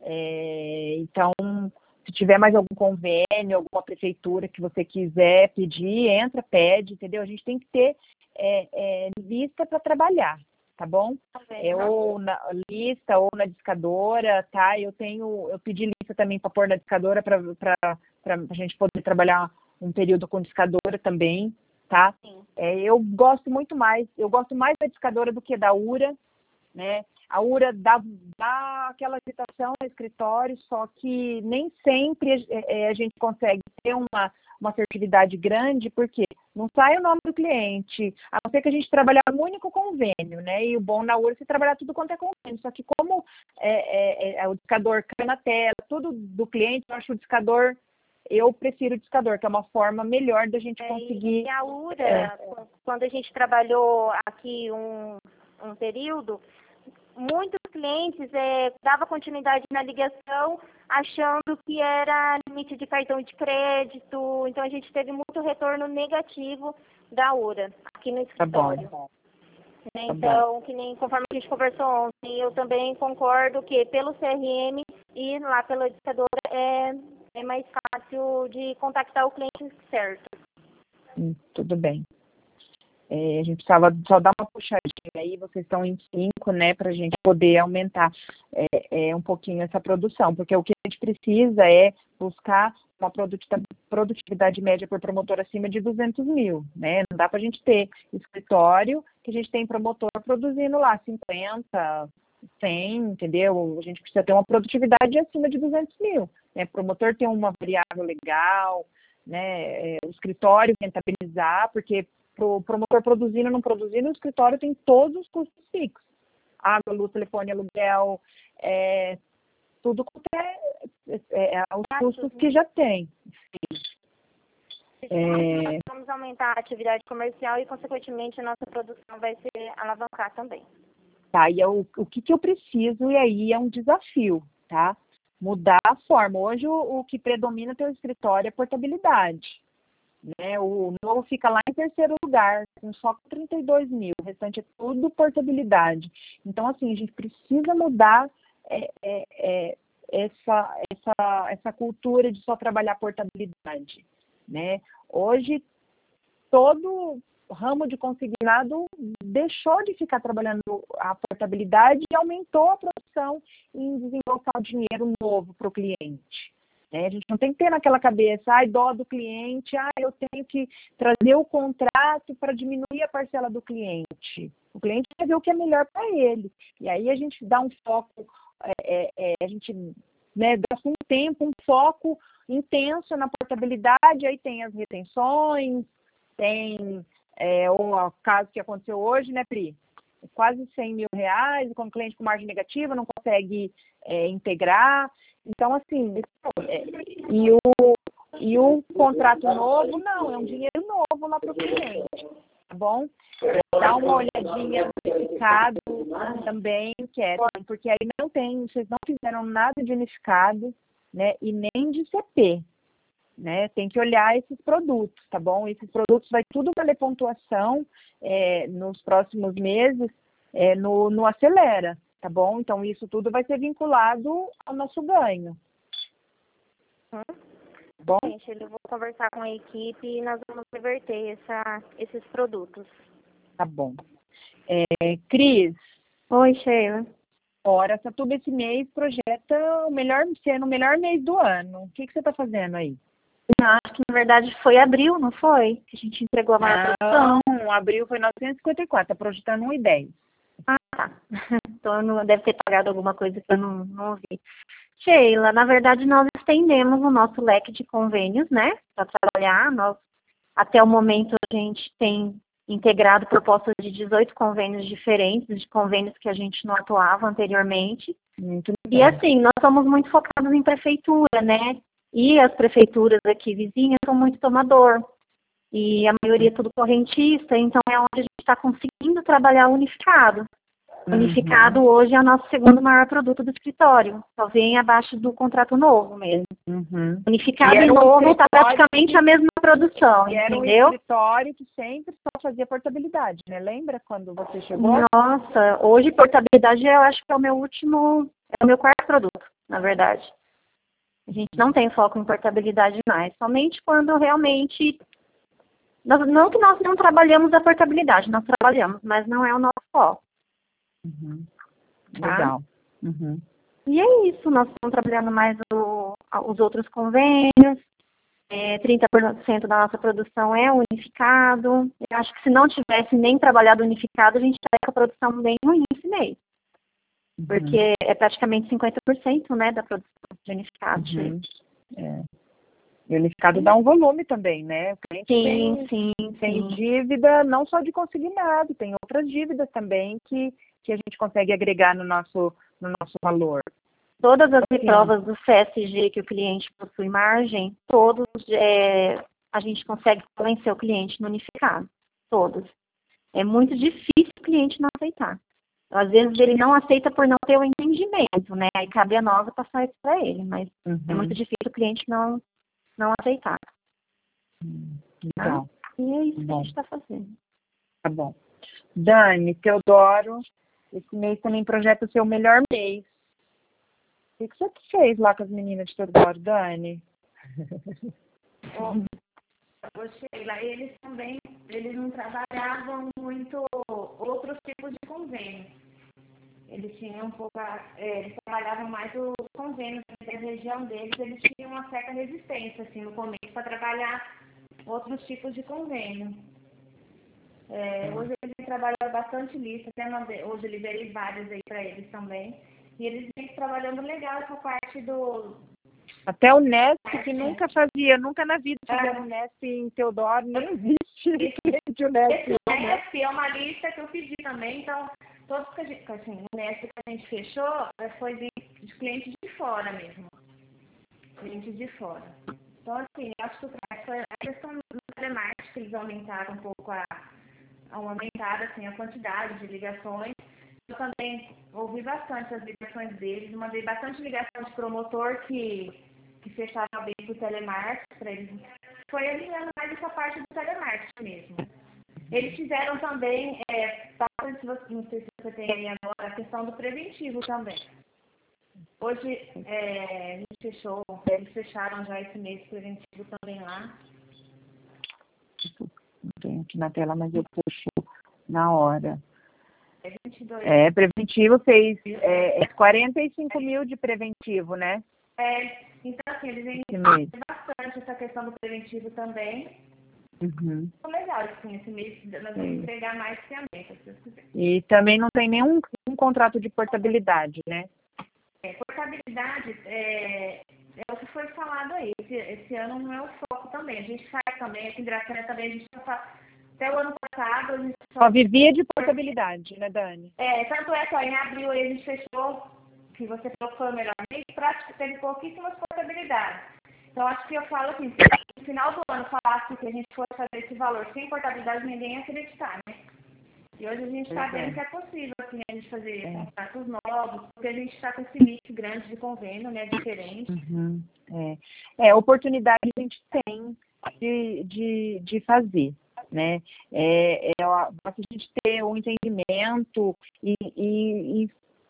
Então, se tiver mais algum convênio, alguma prefeitura que você quiser pedir, entra, pede, entendeu? A gente tem que ter lista para trabalhar, tá bom? Ou na lista, ou na discadora, tá? Eu pedi lista também para pôr na discadora para a gente poder trabalhar um período com discadora também, tá? Eu gosto mais da discadora do que da URA, né? A URA dá aquela agitação no escritório, só que nem sempre a gente consegue ter uma assertividade grande, porque não sai o nome do cliente, a não ser que a gente trabalhar um único convênio, né? E o bom na URA é você trabalhar tudo quanto é convênio, só que como o discador cai na tela, tudo do cliente, eu prefiro o discador, que é uma forma melhor da gente conseguir... E a URA, quando a gente trabalhou aqui um período, muitos clientes davam continuidade na ligação achando que era limite de cartão de crédito. Então, a gente teve muito retorno negativo da URA aqui no escritório. Então, conforme a gente conversou ontem, eu também concordo que pelo CRM e lá pela discadora é mais fácil de contactar o cliente certo. Tudo bem. A gente precisava só dar uma puxadinha aí, vocês estão em 5, né, para a gente poder aumentar um pouquinho essa produção, porque o que a gente precisa é buscar uma produtividade média por promotor acima de 200 mil, né? Não dá para a gente ter escritório que a gente tem promotor produzindo lá 50, sem, entendeu? A gente precisa ter uma produtividade acima de 200 mil, né? O promotor tem uma variável legal, né? O escritório rentabilizar, porque o promotor produzindo ou não produzindo, o escritório tem todos os custos fixos. Água, luz, telefone, aluguel, tudo quanto os custos que já tem. Vamos aumentar a atividade comercial e, consequentemente, a nossa produção vai se alavancar também. Tá, e o que eu preciso, e aí é um desafio, tá? Mudar a forma. Hoje, o que predomina no teu escritório é portabilidade, né? O novo fica lá em terceiro lugar, com só 32 mil. O restante é tudo portabilidade. Então, assim, a gente precisa mudar essa cultura de só trabalhar portabilidade, né? Hoje, todo ramo de consignado deixou de ficar trabalhando a portabilidade e aumentou a produção em desembolsar dinheiro novo para o cliente. Né? A gente não tem que ter naquela cabeça, dó do cliente, eu tenho que trazer o contrato para diminuir a parcela do cliente. O cliente quer ver o que é melhor para ele. E aí a gente dá um foco, a gente, né, gasta um tempo, um foco intenso na portabilidade, aí tem as retenções, tem o caso que aconteceu hoje, né, Pri? Quase 100 mil reais, com o cliente com margem negativa, não consegue integrar. Então, assim, e o contrato novo, não, é um dinheiro novo lá para o cliente, tá bom? Dá uma olhadinha no unificado também, porque aí não tem, vocês não fizeram nada de unificado, né, e nem de CP. Né, tem que olhar esses produtos, tá bom? Esses produtos vai tudo valer pontuação nos próximos meses no Acelera, tá bom? Então, isso tudo vai ser vinculado ao nosso ganho. Bom? Gente, eu vou conversar com a equipe e nós vamos reverter esses produtos. Tá bom. Cris. Oi, Sheila. Araçatuba esse mês projeta ser o melhor mês do ano. O que você está fazendo aí? Acho que, na verdade, foi abril, não foi? Que a gente entregou a maior produção. Não, abril foi 954, tá projetando 1,10. Ah, tá. Então, não deve ter pagado alguma coisa que eu não vi. Sheila, na verdade, nós estendemos o nosso leque de convênios, né? Para trabalhar. Até o momento, a gente tem integrado propostas de 18 convênios diferentes, de convênios que a gente não atuava anteriormente. Muito e, assim, nós somos muito focados em prefeitura, né? E as prefeituras aqui vizinhas são muito tomador. E a maioria é tudo correntista, então é onde a gente está conseguindo trabalhar unificado. Unificado hoje é o nosso segundo maior produto do escritório. Só vem abaixo do contrato novo mesmo. Unificado e novo está praticamente a mesma produção, entendeu? Era um escritório que sempre só fazia portabilidade, né? Lembra quando você chegou? Nossa, hoje portabilidade eu acho que é o meu quarto produto, na verdade. A gente não tem foco em portabilidade mais, somente quando realmente... Não que nós não trabalhamos a portabilidade, nós trabalhamos, mas não é o nosso foco. Tá? Legal. E é isso, nós estamos trabalhando mais os outros convênios, 30% da nossa produção é unificado. Eu acho que se não tivesse nem trabalhado unificado, a gente estaria com a produção bem ruim esse mês. Porque é praticamente 50%, né, da produção de unificado. E o unificado dá um volume também, né? O cliente tem dívida, não só de consignado, tem outras dívidas também que a gente consegue agregar no nosso valor. Todas as provas do CSG que o cliente possui margem, todos a gente consegue convencer o cliente no unificado. Todos. É muito difícil o cliente não aceitar. Às vezes ele não aceita por não ter o entendimento, né? Aí cabe a nós passar isso para ele, mas é muito difícil o cliente não aceitar. Legal. E é isso que a gente está fazendo. Tá bom. Dani, Teodoro, esse mês também projeta o seu melhor mês. O que você fez lá com as meninas de Teodoro, Dani? Sheila, eles não trabalhavam muito outros tipos de convênio. Eles tinham eles trabalhavam mais os convênios da região deles, eles tinham uma certa resistência, assim, no começo, para trabalhar outros tipos de convênio. Hoje eles trabalham bastante lista, hoje eu liberei vários aí para eles também. E eles vêm trabalhando legal essa parte do... Até o Nesp, que nunca fazia, nunca na vida fizeram Nesp em Teodoro, nem existe o Nesp. Esse Nesp é uma lista que eu pedi também, então, todos que a gente, assim, o Nesp que a gente fechou foi de clientes de fora mesmo. Clientes de fora. Então, assim, eu acho que foi a questão do telemarketing, que eles aumentaram um pouco aumentar assim, a quantidade de ligações. Eu também ouvi bastante as ligações deles, mandei bastante ligação de promotor que fechava bem para o telemarketing, para eles. Foi alinhando mais essa parte do telemarketing mesmo. Eles fizeram também, não sei se você tem aí agora, a questão do preventivo também. Hoje, eles fecharam já esse mês preventivo também lá. Não tenho aqui na tela, mas eu puxo na hora. 22. Preventivo fez 45 mil de preventivo, né? Então, assim, eles vêm bastante essa questão do preventivo também. Uhum. Legal, assim, esse mês nós vamos entregar mais ferramentas, se Deus quiser. E também não tem nenhum contrato de portabilidade, né? Portabilidade é o que foi falado aí. Esse ano não é o foco também. A gente faz também, aqui em Dracena também, a gente faz. Até o ano passado, a gente só vivia de portabilidade, né, Dani? Tanto é que em abril a gente fechou, que você falou que foi o melhor mês, prático teve pouquíssimas portabilidades. Então, acho que eu falo assim, se no final do ano falasse que a gente fosse fazer esse valor sem portabilidade, ninguém ia acreditar, né? E hoje a gente está vendo que é possível, assim, a gente fazer contratos novos, porque a gente está com esse mix grande de convênio, né, diferente. Uhum. Oportunidade a gente tem de fazer, né? Basta a gente ter um entendimento e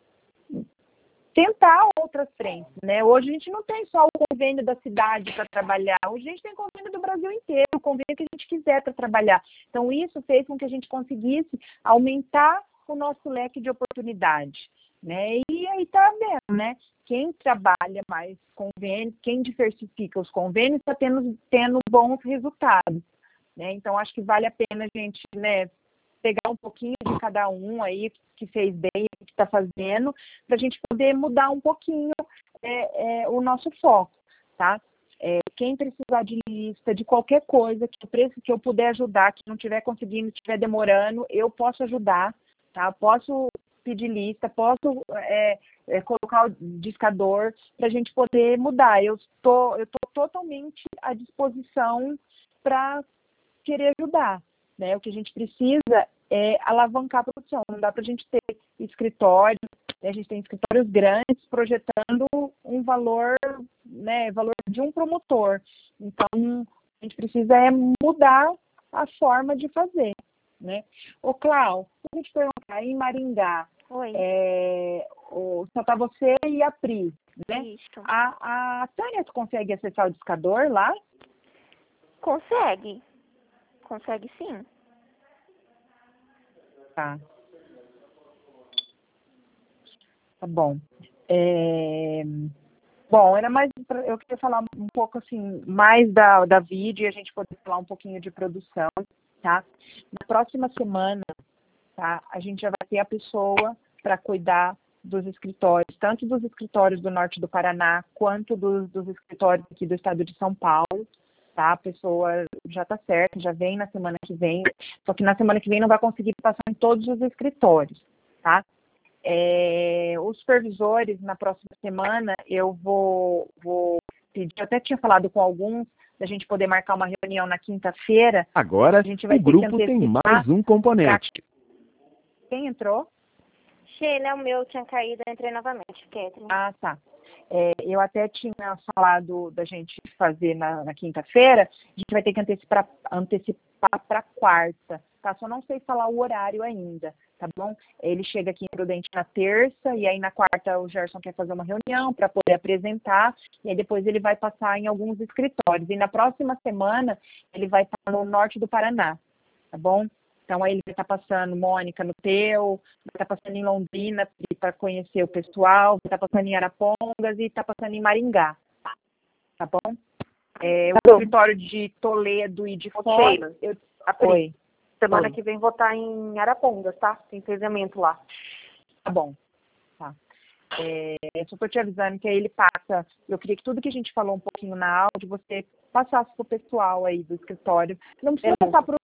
tentar outras frentes, né? Hoje a gente não tem só o convênio da cidade para trabalhar, hoje a gente tem convênio do Brasil inteiro, o convênio que a gente quiser para trabalhar. Então, isso fez com que a gente conseguisse aumentar o nosso leque de oportunidade, né? E aí tá vendo, né? Quem trabalha mais convênios, quem diversifica os convênios, está tendo bons resultados, né? Então, acho que vale a pena a gente, né, pegar um pouquinho de cada um aí que fez bem, que está fazendo, para a gente poder mudar um pouquinho o nosso foco, tá? Quem precisar de lista, de qualquer coisa, que eu puder ajudar, que não estiver conseguindo, estiver demorando, eu posso ajudar, tá? Posso pedir lista, posso colocar o discador para a gente poder mudar. Eu tô totalmente à disposição para querer ajudar, né? O que a gente precisa é alavancar a produção. Não dá para a gente ter escritório, né? A gente tem escritórios grandes projetando um valor, né, valor de um promotor. Então, a gente precisa mudar a forma de fazer, né? Ô, Clau, a gente perguntar em Maringá, Oi. Só tá você e a Pri, né? Isso. A Tânia, tu consegue acessar o discador lá? Consegue sim. Tá bom. Bom, era mais, eu queria falar um pouco assim, mais da vídeo e a gente poder falar um pouquinho de produção, tá? Na próxima semana, tá? A gente já vai ter a pessoa para cuidar dos escritórios, tanto dos escritórios do norte do Paraná, quanto dos escritórios aqui do estado de São Paulo, tá? A pessoa já está certa, já vem na semana que vem, só que na semana que vem não vai conseguir passar em todos os escritórios, tá? Os supervisores, na próxima semana, eu vou pedir, eu até tinha falado com alguns, da gente poder marcar uma reunião na quinta-feira. Agora, o grupo tem mais um componente. Quem entrou? Sheila, o meu tinha caído, eu entrei novamente. Kathleen. Ah, tá. Eu até tinha falado da gente fazer na quinta-feira, a gente vai ter que antecipar para quarta, tá? Só não sei falar o horário ainda, tá bom? Ele chega aqui em Prudente na terça, e aí na quarta o Gerson quer fazer uma reunião para poder apresentar, e aí depois ele vai passar em alguns escritórios. E na próxima semana ele vai estar no norte do Paraná, tá bom? Então, aí ele vai estar passando, Mônica, no teu, vai estar passando em Londrina para conhecer o pessoal, vai estar passando em Arapongas e está passando em Maringá, tá bom? O escritório de Toledo e de Foz... Oi. Semana Oi. que vem vou estar em Arapongas, tá? Tem treinamento lá. Tá bom. Tá. Eu só tô te avisando que aí ele passa. Eu queria que tudo que a gente falou um pouquinho na áudio, você passasse pro pessoal aí do escritório. Não precisa passar pro